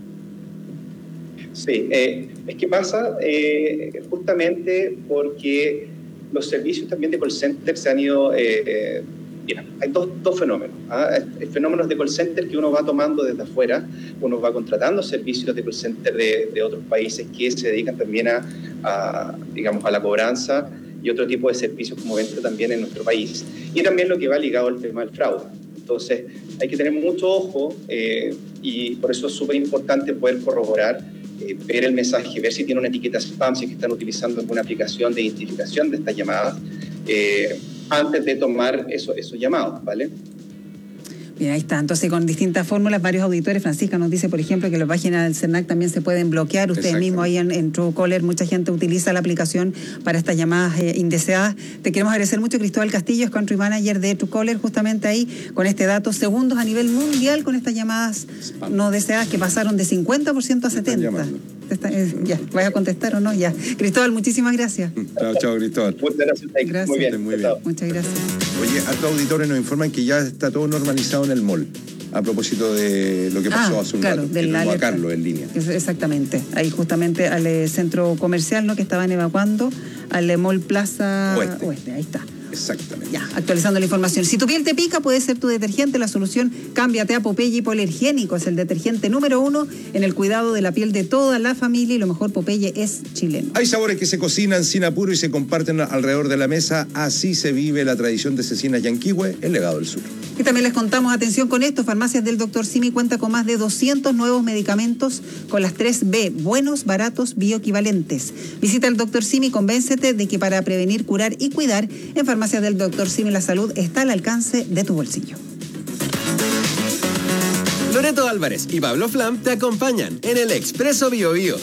Sí, es que pasa justamente porque los servicios también de call center se han ido... Mira, hay dos fenómenos. Hay fenómenos de call center que uno va tomando desde afuera, uno va contratando servicios de call center de otros países que se dedican también digamos, a la cobranza y otro tipo de servicios como venta también en nuestro país. Y también lo que va ligado al tema del fraude. Entonces, hay que tener mucho ojo y por eso es súper importante poder corroborar, ver el mensaje, ver si tiene una etiqueta spam, si es que están utilizando alguna aplicación de identificación de estas llamadas, antes de tomar esos llamados, ¿vale? Bien, ahí está. Entonces, con distintas fórmulas, varios auditores. Francisca nos dice, por ejemplo, que las páginas del CERNAC también se pueden bloquear. Ustedes mismos ahí en Truecaller, mucha gente utiliza la aplicación para estas llamadas indeseadas. Te queremos agradecer mucho, Cristóbal Castillo, es Country Manager de Truecaller, justamente ahí, con este dato, segundos a nivel mundial con estas llamadas no deseadas que pasaron de 50% a 70%. Ya, ¿vas a contestar o no? Ya. Cristóbal, muchísimas gracias. Chao, Cristóbal. Muchas gracias. Gracias. Muy bien. Muchas gracias. Oye, hartos auditores nos informan que ya está todo normalizado en el mall, a propósito de lo que pasó hace un rato, que tuvimos a Carlos en línea. Exactamente, ahí justamente al centro comercial, ¿no?, que estaban evacuando, al Mall Plaza Oeste, ahí está. Exactamente. Ya, actualizando la información. Si tu piel te pica, puede ser tu detergente la solución. Cámbiate a Popeye Hipoalergénico. Es el detergente número 1 en el cuidado de la piel de toda la familia y lo mejor, Popeye es chileno. Hay sabores que se cocinan sin apuro y se comparten alrededor de la mesa. Así se vive la tradición de Cecinas Yanquihue, el legado del sur. Y también les contamos, atención con esto, Farmacias del Dr. Simi cuenta con más de 200 nuevos medicamentos con las 3B, buenos, baratos, bioequivalentes. Visita al Dr. Simi y convéncete de que para prevenir, curar y cuidar, en Farmacias del Dr. Simi la salud está al alcance de tu bolsillo. Loreto Álvarez y Pablo Flam te acompañan en el Expreso Bio Bio.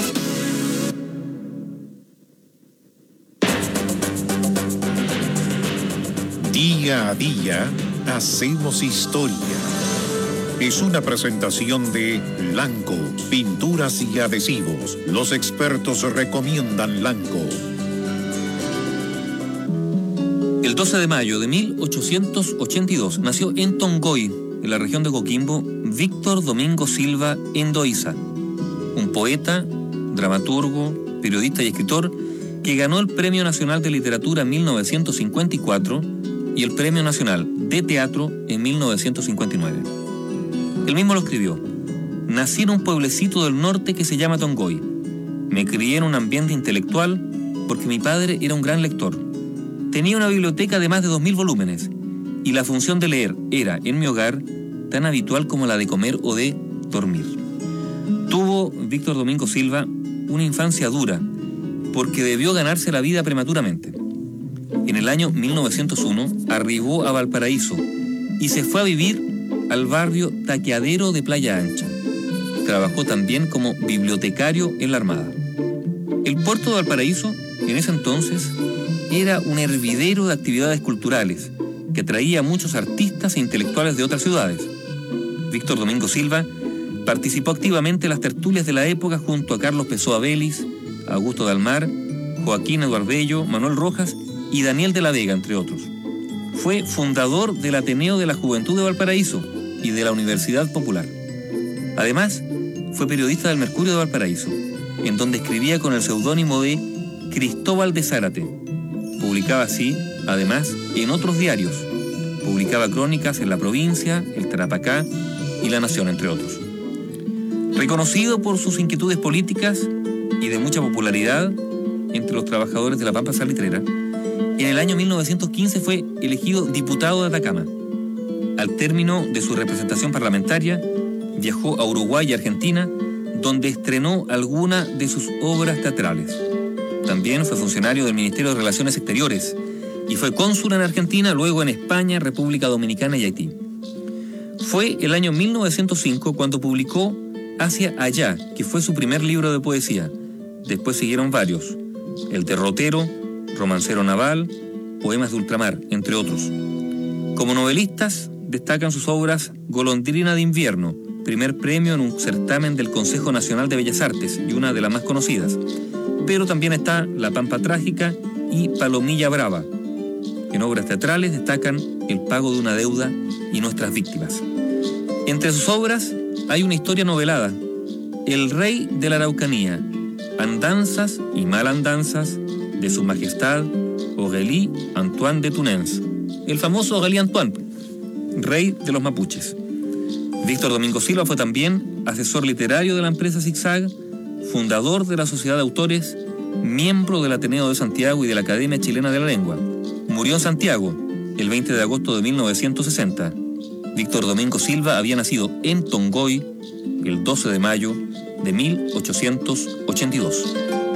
Día a día hacemos historia. Es una presentación de Lanco, pinturas y adhesivos. Los expertos recomiendan Lanco. El 12 de mayo de 1882 nació en Tongoy, en la región de Coquimbo, Víctor Domingo Silva Endoiza, un poeta, dramaturgo, periodista y escritor que ganó el Premio Nacional de Literatura en 1954 y el Premio Nacional de Teatro en 1959. Él mismo lo escribió: nací en un pueblecito del norte que se llama Tongoy. Me crié en un ambiente intelectual porque mi padre era un gran lector. Tenía una biblioteca de más de 2.000 volúmenes y la función de leer era, en mi hogar, tan habitual como la de comer o de dormir. Tuvo Víctor Domingo Silva una infancia dura porque debió ganarse la vida prematuramente. En el año 1901 arribó a Valparaíso y se fue a vivir al barrio Taqueadero de Playa Ancha. Trabajó también como bibliotecario en la Armada. El puerto de Valparaíso, en ese entonces, era un hervidero de actividades culturales que atraía a muchos artistas e intelectuales de otras ciudades. Víctor Domingo Silva participó activamente en las tertulias de la época junto a Carlos Pessoa Vélez, Augusto Dalmar, Joaquín Eduardo Bello, Manuel Rojas y Daniel de la Vega, entre otros. Fue fundador del Ateneo de la Juventud de Valparaíso y de la Universidad Popular. Además, fue periodista del Mercurio de Valparaíso, en donde escribía con el seudónimo de Cristóbal de Zárate. Publicaba así, además, en otros diarios. Publicaba crónicas en La Provincia, El Tarapacá y La Nación, entre otros. Reconocido por sus inquietudes políticas y de mucha popularidad entre los trabajadores de la Pampa Salitrera, en el año 1915 fue elegido diputado de Atacama. Al término de su representación parlamentaria, viajó a Uruguay y Argentina, donde estrenó alguna de sus obras teatrales. También fue funcionario del Ministerio de Relaciones Exteriores y fue cónsul en Argentina, luego en España, República Dominicana y Haití. Fue el año 1905 cuando publicó Hacia Allá, que fue su primer libro de poesía. Después siguieron varios: El Derrotero, Romancero Naval, Poemas de Ultramar, entre otros. Como novelistas destacan sus obras Golondrina de Invierno, primer premio en un certamen del Consejo Nacional de Bellas Artes y una de las más conocidas. Pero también está La Pampa Trágica y Palomilla Brava. En obras teatrales destacan El Pago de una Deuda y Nuestras Víctimas. Entre sus obras hay una historia novelada, El Rey de la Araucanía, Andanzas y Malandanzas de Su Majestad Aurélie Antoine de Tunens, el famoso Aurélie Antoine, rey de los mapuches. Víctor Domingo Silva fue también asesor literario de la empresa Zigzag, fundador de la Sociedad de Autores, miembro del Ateneo de Santiago y de la Academia Chilena de la Lengua. Murió en Santiago el 20 de agosto de 1960. Víctor Domingo Silva había nacido en Tongoy el 12 de mayo de 1882.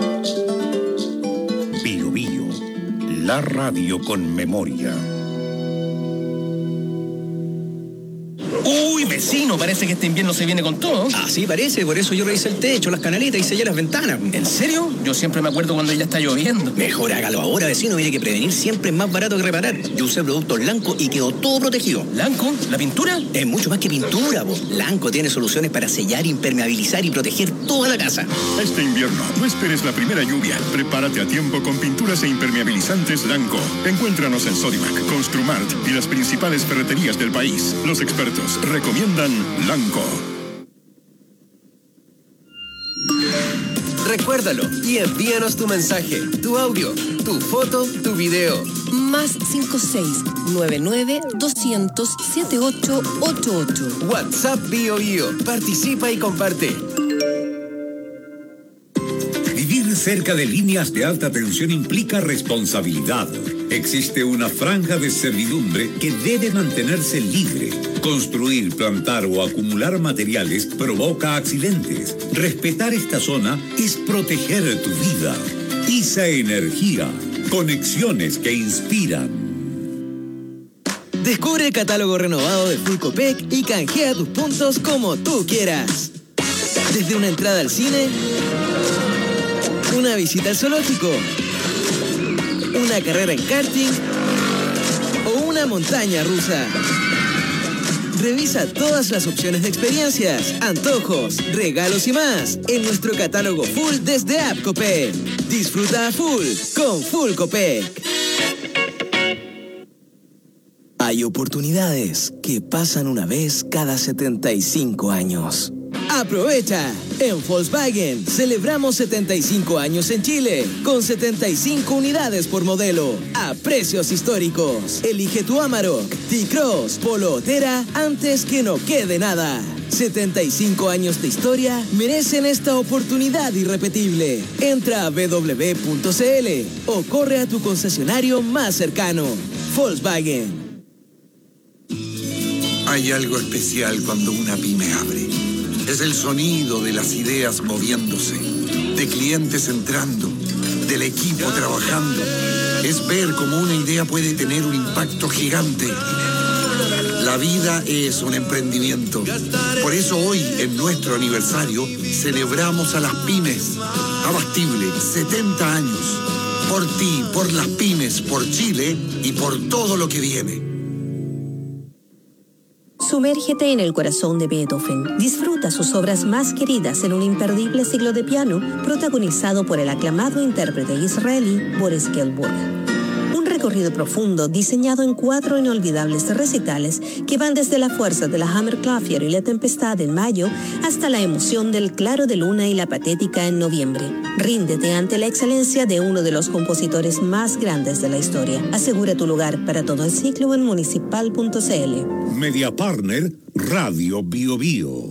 Bio Bio, la radio con memoria. Uy, vecino, parece que este invierno se viene con todo. Ah, sí, parece. Por eso yo revisé el techo, las canaletas y sellé las ventanas. ¿En serio? Yo siempre me acuerdo cuando ya está lloviendo. Mejor hágalo ahora, vecino. Mire que prevenir siempre es más barato que reparar. Yo usé productos Lanco y quedó todo protegido. ¿Lanco? ¿La pintura? Es mucho más que pintura, po. Lanco tiene soluciones para sellar, impermeabilizar y proteger toda la casa. Este invierno, no esperes la primera lluvia. Prepárate a tiempo con pinturas e impermeabilizantes Lanco. Encuéntranos en Sodimac, Construmart y las principales ferreterías del país. Los expertos recomiendan Lanco. Recuérdalo y envíanos tu mensaje, tu audio, tu foto, tu video. Más 56-99-200-7888. WhatsApp Bio Bio. Participa y comparte. Vivir cerca de líneas de alta tensión implica responsabilidad. Existe una franja de servidumbre que debe mantenerse libre. Construir, plantar o acumular materiales provoca accidentes. Respetar esta zona es proteger tu vida. ISA Energía. Conexiones que inspiran. Descubre el catálogo renovado de Full Copec y canjea tus puntos como tú quieras. Desde una entrada al cine, una visita al zoológico, una carrera en karting o una montaña rusa. Revisa todas las opciones de experiencias, antojos, regalos y más en nuestro catálogo full desde App Copec. Disfruta a full con Full Copec. Hay oportunidades que pasan una vez cada 75 años. ¡Aprovecha! En Volkswagen celebramos 75 años en Chile, con 75 unidades por modelo, a precios históricos. Elige tu Amarok, T-Cross, Polo o Tera antes que no quede nada. 75 años de historia merecen esta oportunidad irrepetible. Entra a www.cl o corre a tu concesionario más cercano. Volkswagen. Hay algo especial cuando una pyme abre. Es el sonido de las ideas moviéndose, de clientes entrando, del equipo trabajando. Es ver cómo una idea puede tener un impacto gigante. La vida es un emprendimiento. Por eso hoy, en nuestro aniversario, celebramos a las pymes. Abastible, 70 años. Por ti, por las pymes, por Chile y por todo lo que viene. Sumérgete en el corazón de Beethoven. Disfruta sus obras más queridas en un imperdible ciclo de piano protagonizado por el aclamado intérprete israelí Boris Gilmour. Un recorrido profundo diseñado en 4 inolvidables recitales que van desde la fuerza de la Hammerklavier y la tempestad en mayo hasta la emoción del claro de luna y la patética en noviembre. Ríndete ante la excelencia de uno de los compositores más grandes de la historia. Asegura tu lugar para todo el ciclo en municipal.cl. Media Partner, Radio Bio Bio.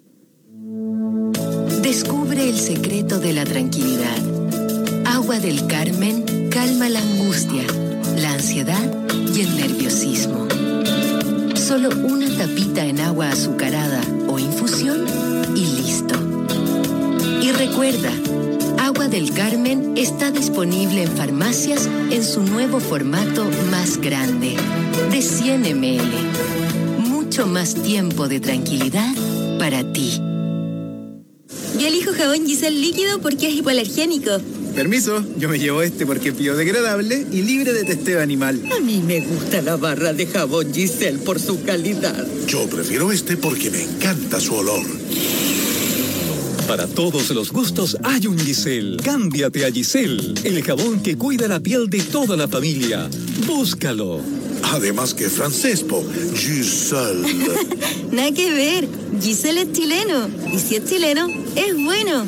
Descubre el secreto de la tranquilidad. Agua del Carmen calma la angustia, la ansiedad y el nerviosismo. Solo una tapita en agua azucarada o infusión y listo. Y recuerda, Agua del Carmen está disponible en farmacias en su nuevo formato más grande, de 100 ml. Mucho más tiempo de tranquilidad para ti. Yo elijo jabón Giselle líquido porque es hipoalergénico. Permiso, yo me llevo este porque es biodegradable y libre de testeo animal. A mí me gusta la barra de jabón Giselle por su calidad. Yo prefiero este porque me encanta su olor. Para todos los gustos hay un Giselle. Cámbiate a Giselle, el jabón que cuida la piel de toda la familia. Búscalo. Además que francés, po. Giselle. Nada que ver. Giselle es chileno. Y si es chileno, es bueno.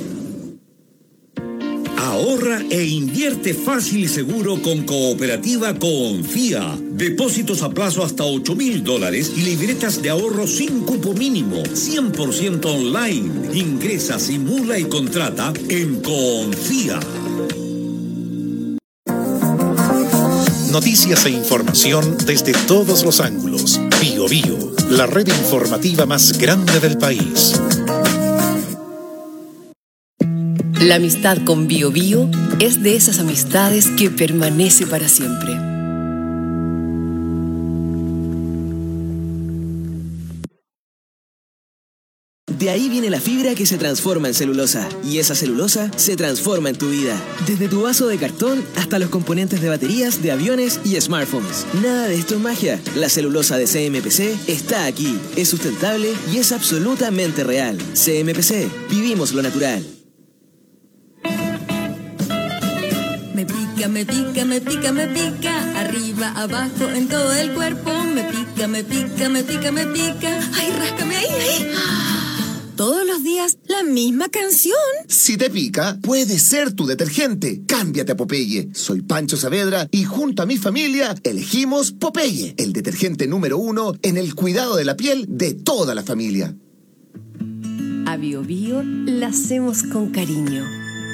Ahorra e invierte fácil y seguro con Cooperativa Confía. Depósitos a plazo hasta $8,000 y libretas de ahorro sin cupo mínimo. 100% online. Ingresa, simula y contrata en Confía. Noticias e información desde todos los ángulos. Bio Bio, la red informativa más grande del país. La amistad con Bio Bio es de esas amistades que permanece para siempre. De ahí viene la fibra que se transforma en celulosa. Y esa celulosa se transforma en tu vida. Desde tu vaso de cartón hasta los componentes de baterías de aviones y smartphones. Nada de esto es magia. La celulosa de CMPC está aquí. Es sustentable y es absolutamente real. CMPC. Vivimos lo natural. Me pica, me pica, me pica, me pica. Arriba, abajo, en todo el cuerpo. Me pica, me pica, me pica, me pica. Ay, ráscame ahí, ahí. Todos los días, la misma canción. Si te pica, puede ser tu detergente. Cámbiate a Popeye. Soy Pancho Saavedra y junto a mi familia elegimos Popeye, el detergente número 1 en el cuidado de la piel de toda la familia. A Bio Bio la hacemos con cariño.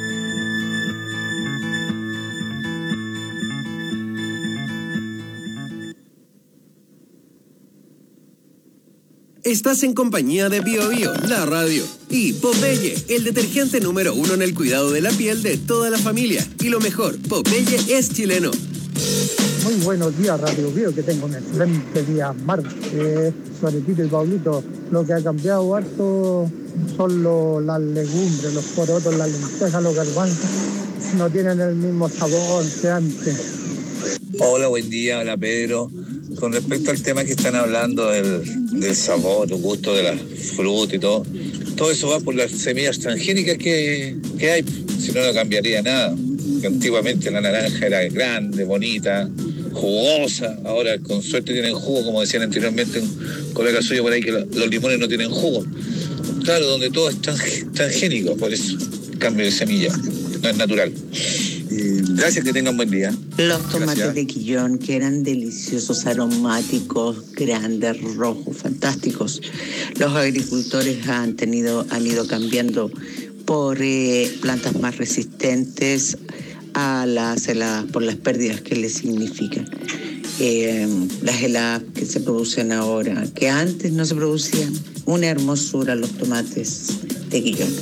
Estás en compañía de Bio Bio, la radio, y Popeye, el detergente número 1 en el cuidado de la piel de toda la familia. Y lo mejor, Popeye es chileno. Muy buenos días, Radio Bio, que tengo un excelente día martes. Suaretito y Pablito, lo que ha cambiado harto son las legumbres, los porotos, las lentejas, los garbanzos. No tienen el mismo sabor que antes. Hola, buen día, hola Pedro. Con respecto al tema que están hablando del sabor, el gusto de la fruta y todo eso va por las semillas transgénicas que hay, si no cambiaría nada. Que antiguamente la naranja era grande, bonita, jugosa. Ahora, con suerte tienen jugo, como decían anteriormente un colega suyo por ahí, que los limones no tienen jugo. Claro, donde todo es transgénico, por eso, cambio de semilla, no es natural. Gracias, que tengan buen día. Los tomates Gracias. de Quillón, que eran deliciosos, aromáticos, grandes, rojos, fantásticos. Los agricultores han ido cambiando por plantas más resistentes a las heladas, por las pérdidas que les significan. Las heladas que se producen ahora, que antes no se producían. Una hermosura los tomates de Quillón.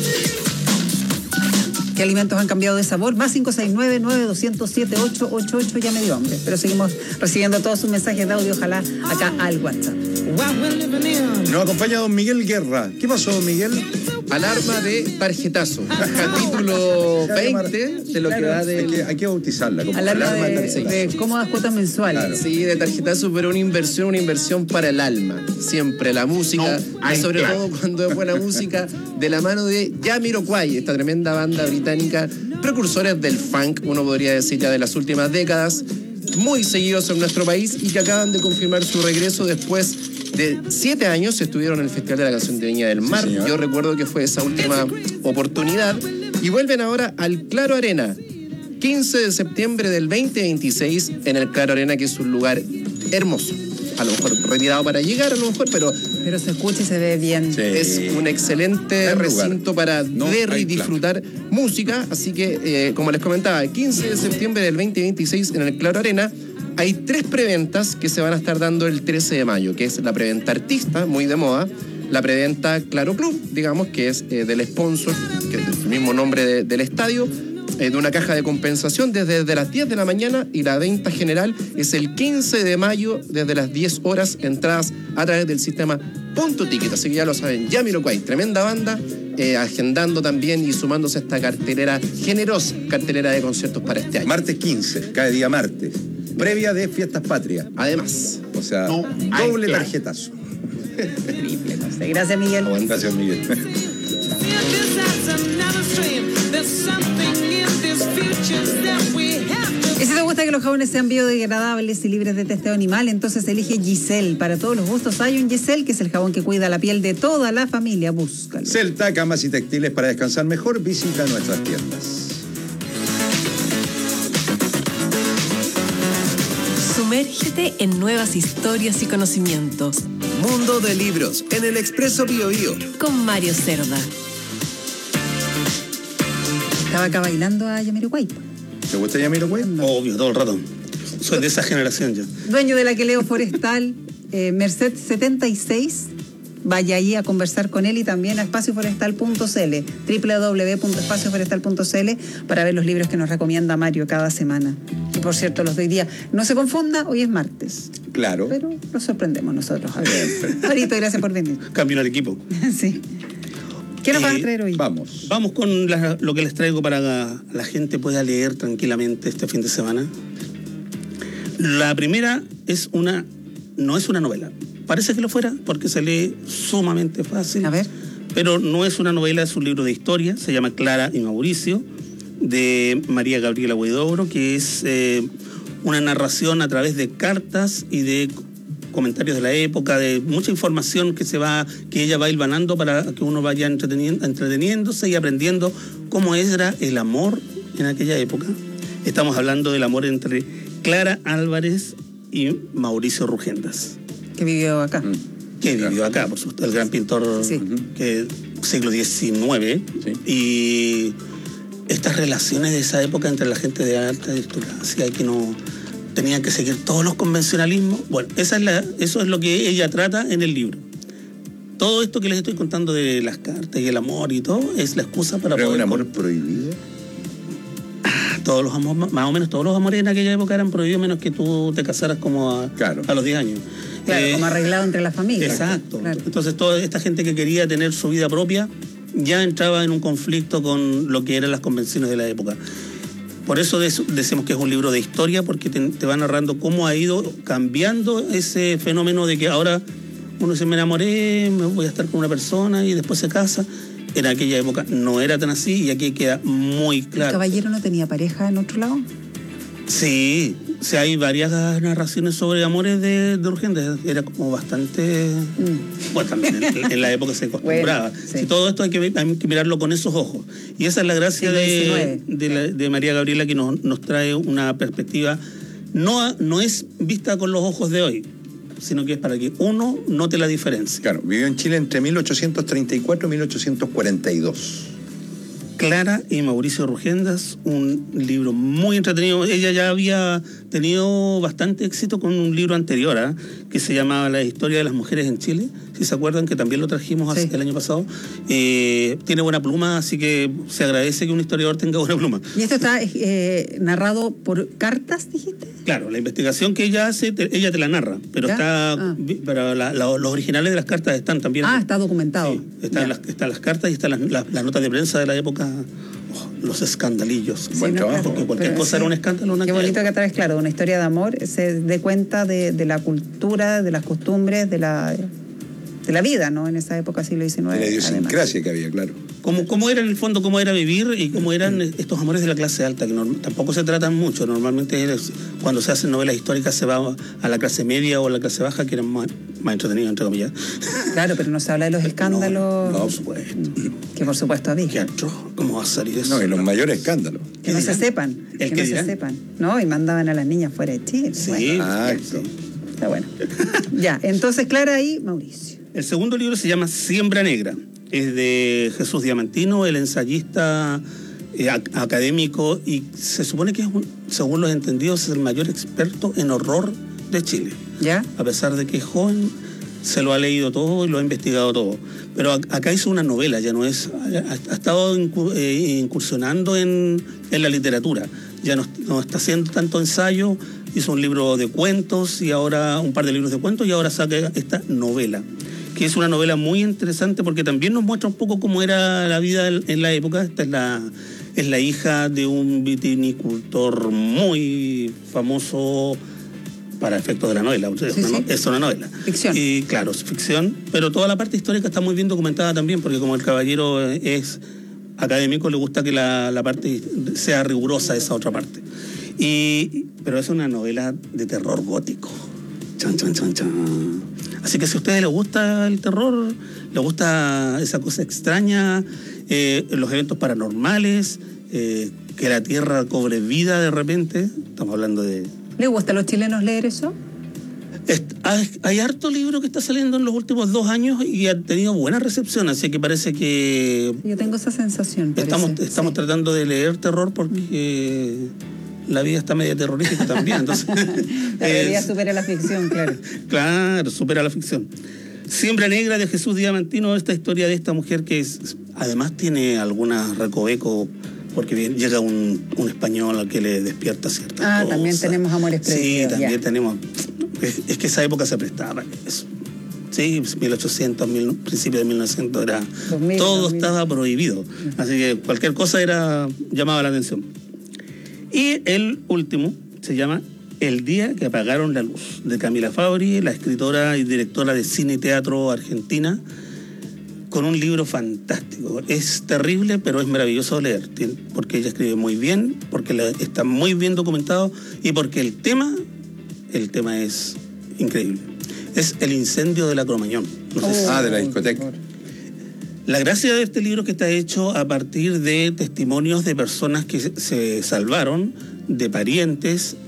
¿Qué alimentos han cambiado de sabor? Más 569-9207-888. Ya me dio hambre, pero seguimos recibiendo todos sus mensajes de audio, ojalá acá al WhatsApp. Nos acompaña don Miguel Guerra. ¿Qué pasó, don Miguel? Alarma de tarjetazo. Capítulo 20 de lo que va de... Hay que bautizarla como Alarma alarma de cómodas cuotas mensuales. Claro. Sí, de tarjetazo, pero una inversión para el alma. Siempre la música, y sobre todo cuando es buena música, de la mano de Jamiroquai, esta tremenda banda británica, precursores del funk, uno podría decir ya de las últimas décadas, muy seguidos en nuestro país y que acaban de confirmar su regreso después de 7 años. Estuvieron en el Festival de la Canción de Viña del Mar. Sí, yo recuerdo que fue esa última oportunidad. Y vuelven ahora al Claro Arena, 15 de septiembre del 2026, en el Claro Arena, que es un lugar hermoso. A lo mejor retirado para llegar, a lo mejor, pero se escucha y se ve bien. Sí. Es un excelente recinto para ver y disfrutar música. Así que, como les comentaba, el 15 de septiembre del 2026 en el Claro Arena hay 3 preventas que se van a estar dando el 13 de mayo, que es la preventa artista, muy de moda, la preventa Claro Club, digamos, que es del sponsor, que es el mismo nombre del estadio, de una caja de compensación desde las 10 de la mañana, y la venta general es el 15 de mayo desde las 10 horas, entradas a través del sistema Punto Ticket. Así que ya lo saben, Jamiroquai, tremenda banda, agendando también y sumándose a esta cartelera generosa, cartelera de conciertos para este año. Martes 15, cada día martes, previa de Fiestas Patrias. Además, o sea, doble tarjetazo. Triple, no sé. Gracias, Miguel. Gracias, Miguel. Y si te gusta que los jabones sean biodegradables y libres de testeo animal, entonces elige Giselle. Para todos los gustos hay un Giselle, que es el jabón que cuida la piel de toda la familia. Búscalo. Celta, camas y textiles para descansar mejor. Visita nuestras tiendas. Sumérgete en nuevas historias y conocimientos. Mundo de libros en el Expreso Bio Bio. Con Mario Cerda. Estaba acá bailando a Jamiroquai. ¿Te gusta Jamiroquai? Obvio, todo el rato. Soy de esa generación ya. Dueño de la Queleo Forestal, Merced 76. Vaya ahí a conversar con él, y también a espacioforestal.cl, www.espacioforestal.cl, para ver los libros que nos recomienda Mario cada semana. Y por cierto, los de hoy día, no se confunda, hoy es martes. Claro. Pero los sorprendemos nosotros. Marito, gracias por venir. Cambio al equipo. Sí. ¿Qué nos vas a traer hoy? Vamos con lo que les traigo para que la gente pueda leer tranquilamente este fin de semana. La primera no es una novela. Parece que lo fuera porque se lee sumamente fácil. A ver. Pero no es una novela, es un libro de historia. Se llama Clara y Mauricio, de María Gabriela Huidobro, que es una narración a través de cartas y de comentarios de la época, de mucha información que ella va hilvanando para que uno vaya entreteniéndose y aprendiendo cómo era el amor en aquella época. Estamos hablando del amor entre Clara Álvarez y Mauricio Rugendas. Que vivió acá. Que vivió acá, por supuesto, el gran pintor que siglo XIX. Sí. Y estas relaciones de esa época entre la gente de alta aristocracia que no tenían que seguir todos los convencionalismos. Bueno, eso es lo que ella trata en el libro. Todo esto que les estoy contando de las cartas y el amor y todo es la excusa para ¿Pero poder... ¿Pero un amor prohibido? Todos los amores, más o menos todos los amores en aquella época eran prohibidos, menos que tú te casaras como a los 10 años. Claro, como arreglado entre las familias. Exacto. Claro. Entonces toda esta gente que quería tener su vida propia ya entraba en un conflicto con lo que eran las convenciones de la época. Por eso decimos que es un libro de historia, porque te va narrando cómo ha ido cambiando ese fenómeno de que ahora uno dice, me enamoré, me voy a estar con una persona y después se casa. En aquella época no era tan así, y aquí queda muy claro. ¿El caballero no tenía pareja en otro lado? Sí, Sí, hay varias narraciones sobre amores de Urgenda. Era como bastante... Bueno, también en la época se acostumbraba. Bueno, sí. Si todo esto hay que mirarlo con esos ojos. Y esa es la gracia de María Gabriela, que nos trae una perspectiva... No es vista con los ojos de hoy, sino que es para que uno note la diferencia. Claro, vivió en Chile entre 1834 y 1842. Clara y Mauricio Urgendas, un libro muy entretenido. Ella ya había tenido bastante éxito con un libro anterior, que se llamaba La historia de las mujeres en Chile, si se acuerdan, que también lo trajimos el año pasado. Tiene buena pluma, así que se agradece que un historiador tenga buena pluma. ¿Y esto está narrado por cartas, dijiste? Claro, la investigación que ella hace, ella te la narra, pero pero los originales de las cartas están también. Está documentado. Sí, están las cartas y están las notas de prensa de la época. Los escandalillos. Buen trabajo. Porque cualquier cosa era un escándalo. Qué bonito que a través, claro, de una historia de amor se dé cuenta de la cultura, de las costumbres, de la vida, ¿no? En esa época, siglo XIX. De la idiosincrasia que había, claro. Cómo era en el fondo, cómo era vivir y cómo eran estos amores de la clase alta, que tampoco se tratan mucho. Normalmente cuando se hacen novelas históricas se va a la clase media o a la clase baja, que eran más entretenidos, entre comillas. Claro, pero no se habla de los escándalos. No, por supuesto. Que por supuesto había. Qué atroz, ¿cómo va a salir eso? No, y los mayores escándalos. Que no se sepan. ¿No? Y mandaban a las niñas fuera de Chile. Sí, exacto. Está bueno. Ya, entonces Clara y Mauricio. El segundo libro se llama Siembra Negra. Es de Jesús Diamantino, el ensayista académico, y se supone que es, según los entendidos, es el mayor experto en horror de Chile. ¿Ya? A pesar de que es joven, se lo ha leído todo y lo ha investigado todo. Pero acá hizo una novela, ya no es... Ha estado incursionando en la literatura. Ya no está haciendo tanto ensayo. Hizo un libro de cuentos y ahora un par de libros de cuentos y ahora saca esta novela, que es una novela muy interesante porque también nos muestra un poco cómo era la vida en la época. Esta es la hija de un vitinicultor muy famoso para efectos de la novela. Es una novela. Ficción. Y claro, es ficción, pero toda la parte histórica está muy bien documentada también, porque como el caballero es académico, le gusta que la parte sea rigurosa esa otra parte. Pero es una novela de terror gótico. Chan, chan, chan, chan. Así que si a ustedes les gusta el terror, les gusta esa cosa extraña, los eventos paranormales, que la tierra cobre vida de repente, estamos hablando de... ¿Le gusta a los chilenos leer eso? Hay harto libro que está saliendo en los últimos 2 años y ha tenido buena recepción, así que parece que... Yo tengo esa sensación. Estamos tratando de leer terror porque... la vida está media terrorífica también, entonces... La realidad supera la ficción, claro. Claro, supera la ficción. Siembra Negra de Jesús Diamantino, esta historia de esta mujer que además tiene algunos recovecos, porque llega un español al que le despierta ciertas cosas. También tenemos amores prohibidos. Sí, también tenemos... Es que esa época se prestaba eso. Sí, 1800, principios de 1900 era... 2000, todo 2000. Estaba prohibido. Así que cualquier cosa llamaba la atención. Y el último se llama El día que apagaron la luz, de Camila Fabri, la escritora y directora de cine y teatro argentina, con un libro fantástico. Es terrible, pero es maravilloso de leer, porque ella escribe muy bien, porque está muy bien documentado y porque el tema es increíble. Es el incendio de la Cromañón. De la discoteca. La gracia de este libro es que está hecho a partir de testimonios de personas que se salvaron, de parientes,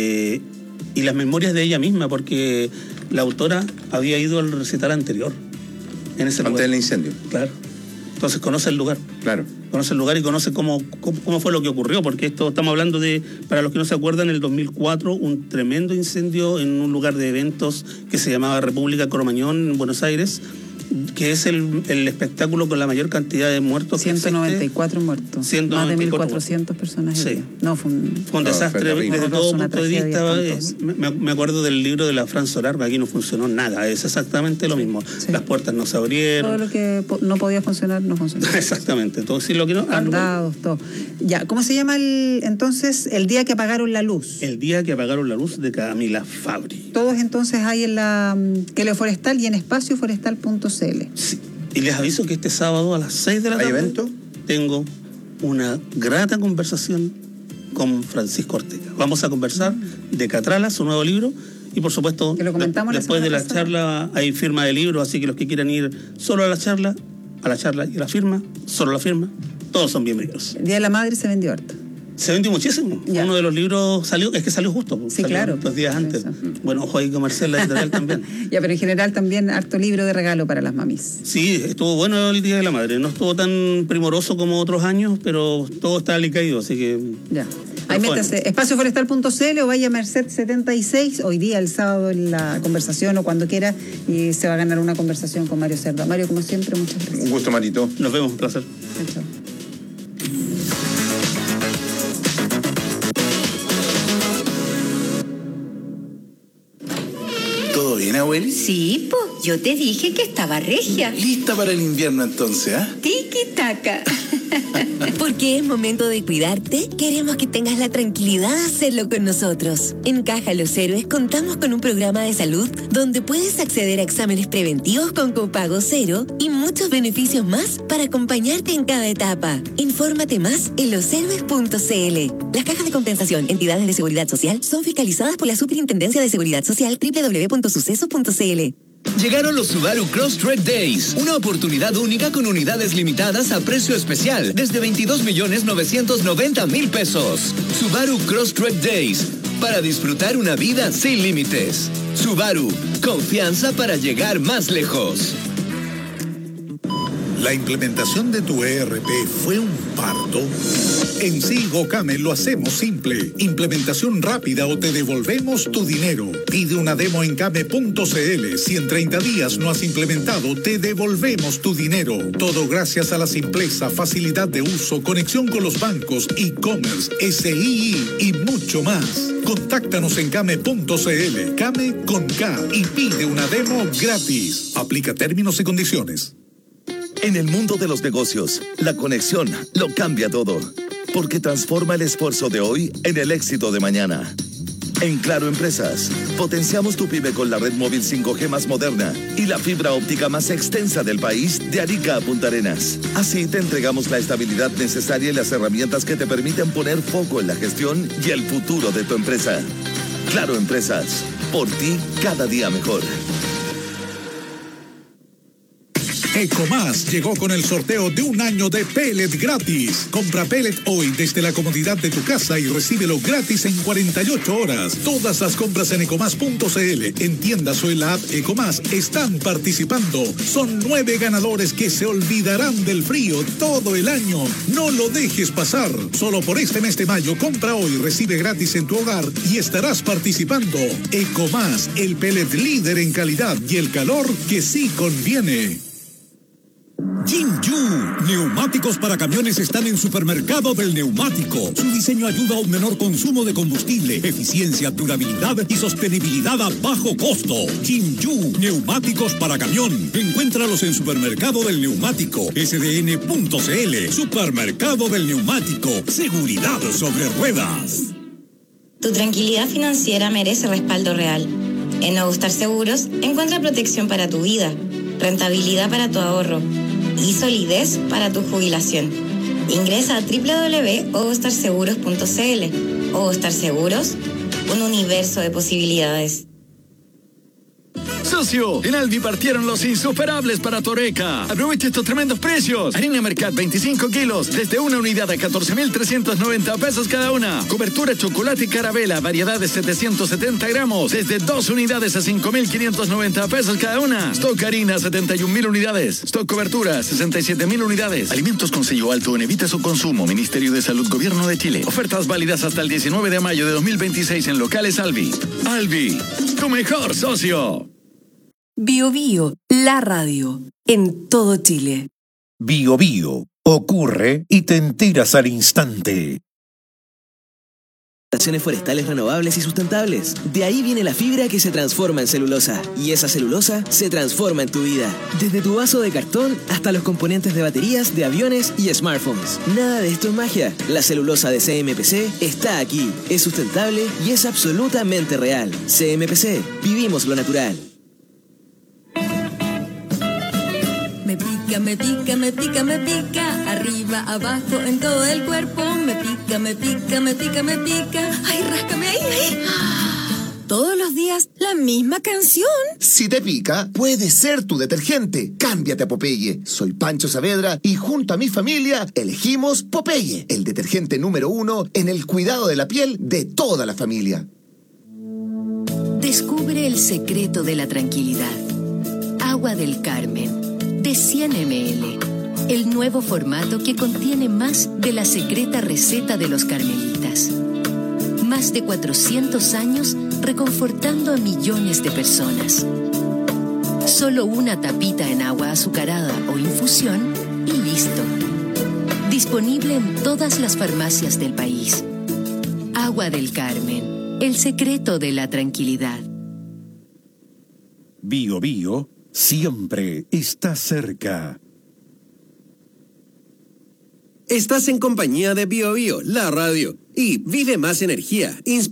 y las memorias de ella misma, porque la autora había ido al recital anterior. En ese antes lugar. del incendio. Claro. Entonces conoce el lugar. Claro. Conoce el lugar y conoce cómo fue lo que ocurrió, porque estamos hablando de, para los que no se acuerdan, en el 2004, un tremendo incendio en un lugar de eventos que se llamaba República Cromañón, en Buenos Aires, que es el espectáculo con la mayor cantidad de muertos. 194 muertos. 194 más de 1.400 personas. Sí. No, fue un desastre desde todo punto de vista. Me acuerdo del libro de la Fran Solar, aquí no funcionó nada, es exactamente lo mismo. Sí. Las puertas no se abrieron. Todo lo que no podía funcionar, no funcionó. Exactamente, todo sí, lo que no. Candados, todo. Ya, ¿cómo se llama entonces el día que apagaron la luz? El día que apagaron la luz, de Camila Fabri. Todos entonces hay en la Queleo Forestal y en espacioforestal.cl. Sí. Y les aviso que este sábado a las 6 de la tarde ¿hay evento? Tengo una grata conversación con Francisco Ortega. Vamos a conversar de Catrala, su nuevo libro, y por supuesto, que lo comentamos después de la charla hay firma de libro, así que los que quieran ir solo a la charla y a la firma, solo a la firma, todos son bienvenidos. El Día de la Madre se vendió harto. Se vendió muchísimo. Ya. Uno de los libros salió justo. Sí, salió claro. 2 días antes. Eso. Bueno, ojo ahí comercial, la editorial también. Ya, pero en general también harto libro de regalo para las mamis. Sí, estuvo bueno el Día de la Madre. No estuvo tan primoroso como otros años, pero todo está alicaído, así que... Ya. Ahí métase espacioforestal.cl o vaya a Merced 76, hoy día, el sábado, en la conversación o cuando quiera, y se va a ganar una conversación con Mario Cerda. Mario, como siempre, muchas gracias. Un gusto, Marito. Nos vemos, un placer. Chao. ¿Todo bien, abueli? Sí, pues, yo te dije que estaba regia. ¿Lista para el invierno entonces, ah? Tiki-taka. Porque es momento de cuidarte, queremos que tengas la tranquilidad de hacerlo con nosotros. En Caja Los Héroes contamos con un programa de salud donde puedes acceder a exámenes preventivos con copago cero y muchos beneficios más para acompañarte en cada etapa. Infórmate más en loshéroes.cl. Las cajas de compensación, entidades de seguridad social, son fiscalizadas por la Superintendencia de Seguridad Social, www.sucesos.cl. Llegaron los Subaru Crosstrek Days, una oportunidad única con unidades limitadas a precio especial desde 22.990.000 pesos. Subaru Crosstrek Days, para disfrutar una vida sin límites. Subaru, confianza para llegar más lejos. ¿La implementación de tu ERP fue un parto? En Silgocame lo hacemos simple. Implementación rápida o te devolvemos tu dinero. Pide una demo en came.cl. Si en 30 días no has implementado, te devolvemos tu dinero. Todo gracias a la simpleza, facilidad de uso, conexión con los bancos, e-commerce, SII y mucho más. Contáctanos en came.cl. Came con K y pide una demo gratis. Aplica términos y condiciones. En el mundo de los negocios, la conexión lo cambia todo, porque transforma el esfuerzo de hoy en el éxito de mañana. En Claro Empresas, potenciamos tu pyme con la red móvil 5G más moderna y la fibra óptica más extensa del país, de Arica a Punta Arenas. Así te entregamos la estabilidad necesaria y las herramientas que te permiten poner foco en la gestión y el futuro de tu empresa. Claro Empresas, por ti cada día mejor. Ecomás llegó con el sorteo de 1 año de pellet gratis. Compra pellet hoy desde la comodidad de tu casa y recíbelo gratis en 48 horas. Todas las compras en ecomás.cl, en tiendas o en la app Ecomás están participando. Son 9 ganadores que se olvidarán del frío todo el año. No lo dejes pasar. Solo por este mes de mayo, compra hoy, recibe gratis en tu hogar y estarás participando. Ecomás, el pellet líder en calidad y el calor que sí conviene. Jinju, neumáticos para camiones están en Supermercado del Neumático. Su diseño ayuda a un menor consumo de combustible, eficiencia, durabilidad y sostenibilidad a bajo costo. Jinju, neumáticos para camión. Encuéntralos en Supermercado del Neumático, sdn.cl. Supermercado del Neumático, seguridad sobre ruedas. Tu tranquilidad financiera merece respaldo real. En Ogostar Seguros encuentra protección para tu vida, rentabilidad para tu ahorro y solidez para tu jubilación. Ingresa a www.ogostarseguros.cl. Ogostar Seguros, un universo de posibilidades. Socio, en Albi partieron los insuperables para Toreca. Aprovecha estos tremendos precios. Harina Mercat 25 kilos, desde una unidad a 14.390 pesos cada una. Cobertura chocolate y carabela, variedad de 770 gramos, desde 2 unidades a 5.590 pesos cada una. Stock harina, 71.000 unidades. Stock cobertura, 67.000 unidades. Alimentos con sello alto en evita su consumo. Ministerio de Salud, Gobierno de Chile. Ofertas válidas hasta el 19 de mayo de 2026 en locales Albi. Albi, tu mejor socio. Bio Bio, la radio, en todo Chile. Bio Bio, ocurre y te enteras al instante. Forestales renovables y sustentables. De ahí viene la fibra que se transforma en celulosa. Y esa celulosa se transforma en tu vida. Desde tu vaso de cartón hasta los componentes de baterías, de aviones y smartphones. Nada de esto es magia. La celulosa de CMPC está aquí. Es sustentable y es absolutamente real. CMPC, vivimos lo natural. Me pica, me pica, me pica, me pica. Arriba, abajo, en todo el cuerpo. Me pica, me pica, me pica, me pica. Ay, ráscame ahí, ahí. Todos los días la misma canción. Si te pica, puede ser tu detergente. Cámbiate a Popeye. Soy Pancho Saavedra y junto a mi familia elegimos Popeye, el detergente número 1 en el cuidado de la piel de toda la familia. Descubre el secreto de la tranquilidad. Agua del Carmen, de 100 ml. El nuevo formato que contiene más de la secreta receta de los carmelitas. Más de 400 años reconfortando a millones de personas. Solo una tapita en agua azucarada o infusión y listo. Disponible en todas las farmacias del país. Agua del Carmen, el secreto de la tranquilidad. Bio Bio siempre está cerca. Estás en compañía de Bio Bio, la radio. Y vive más energía.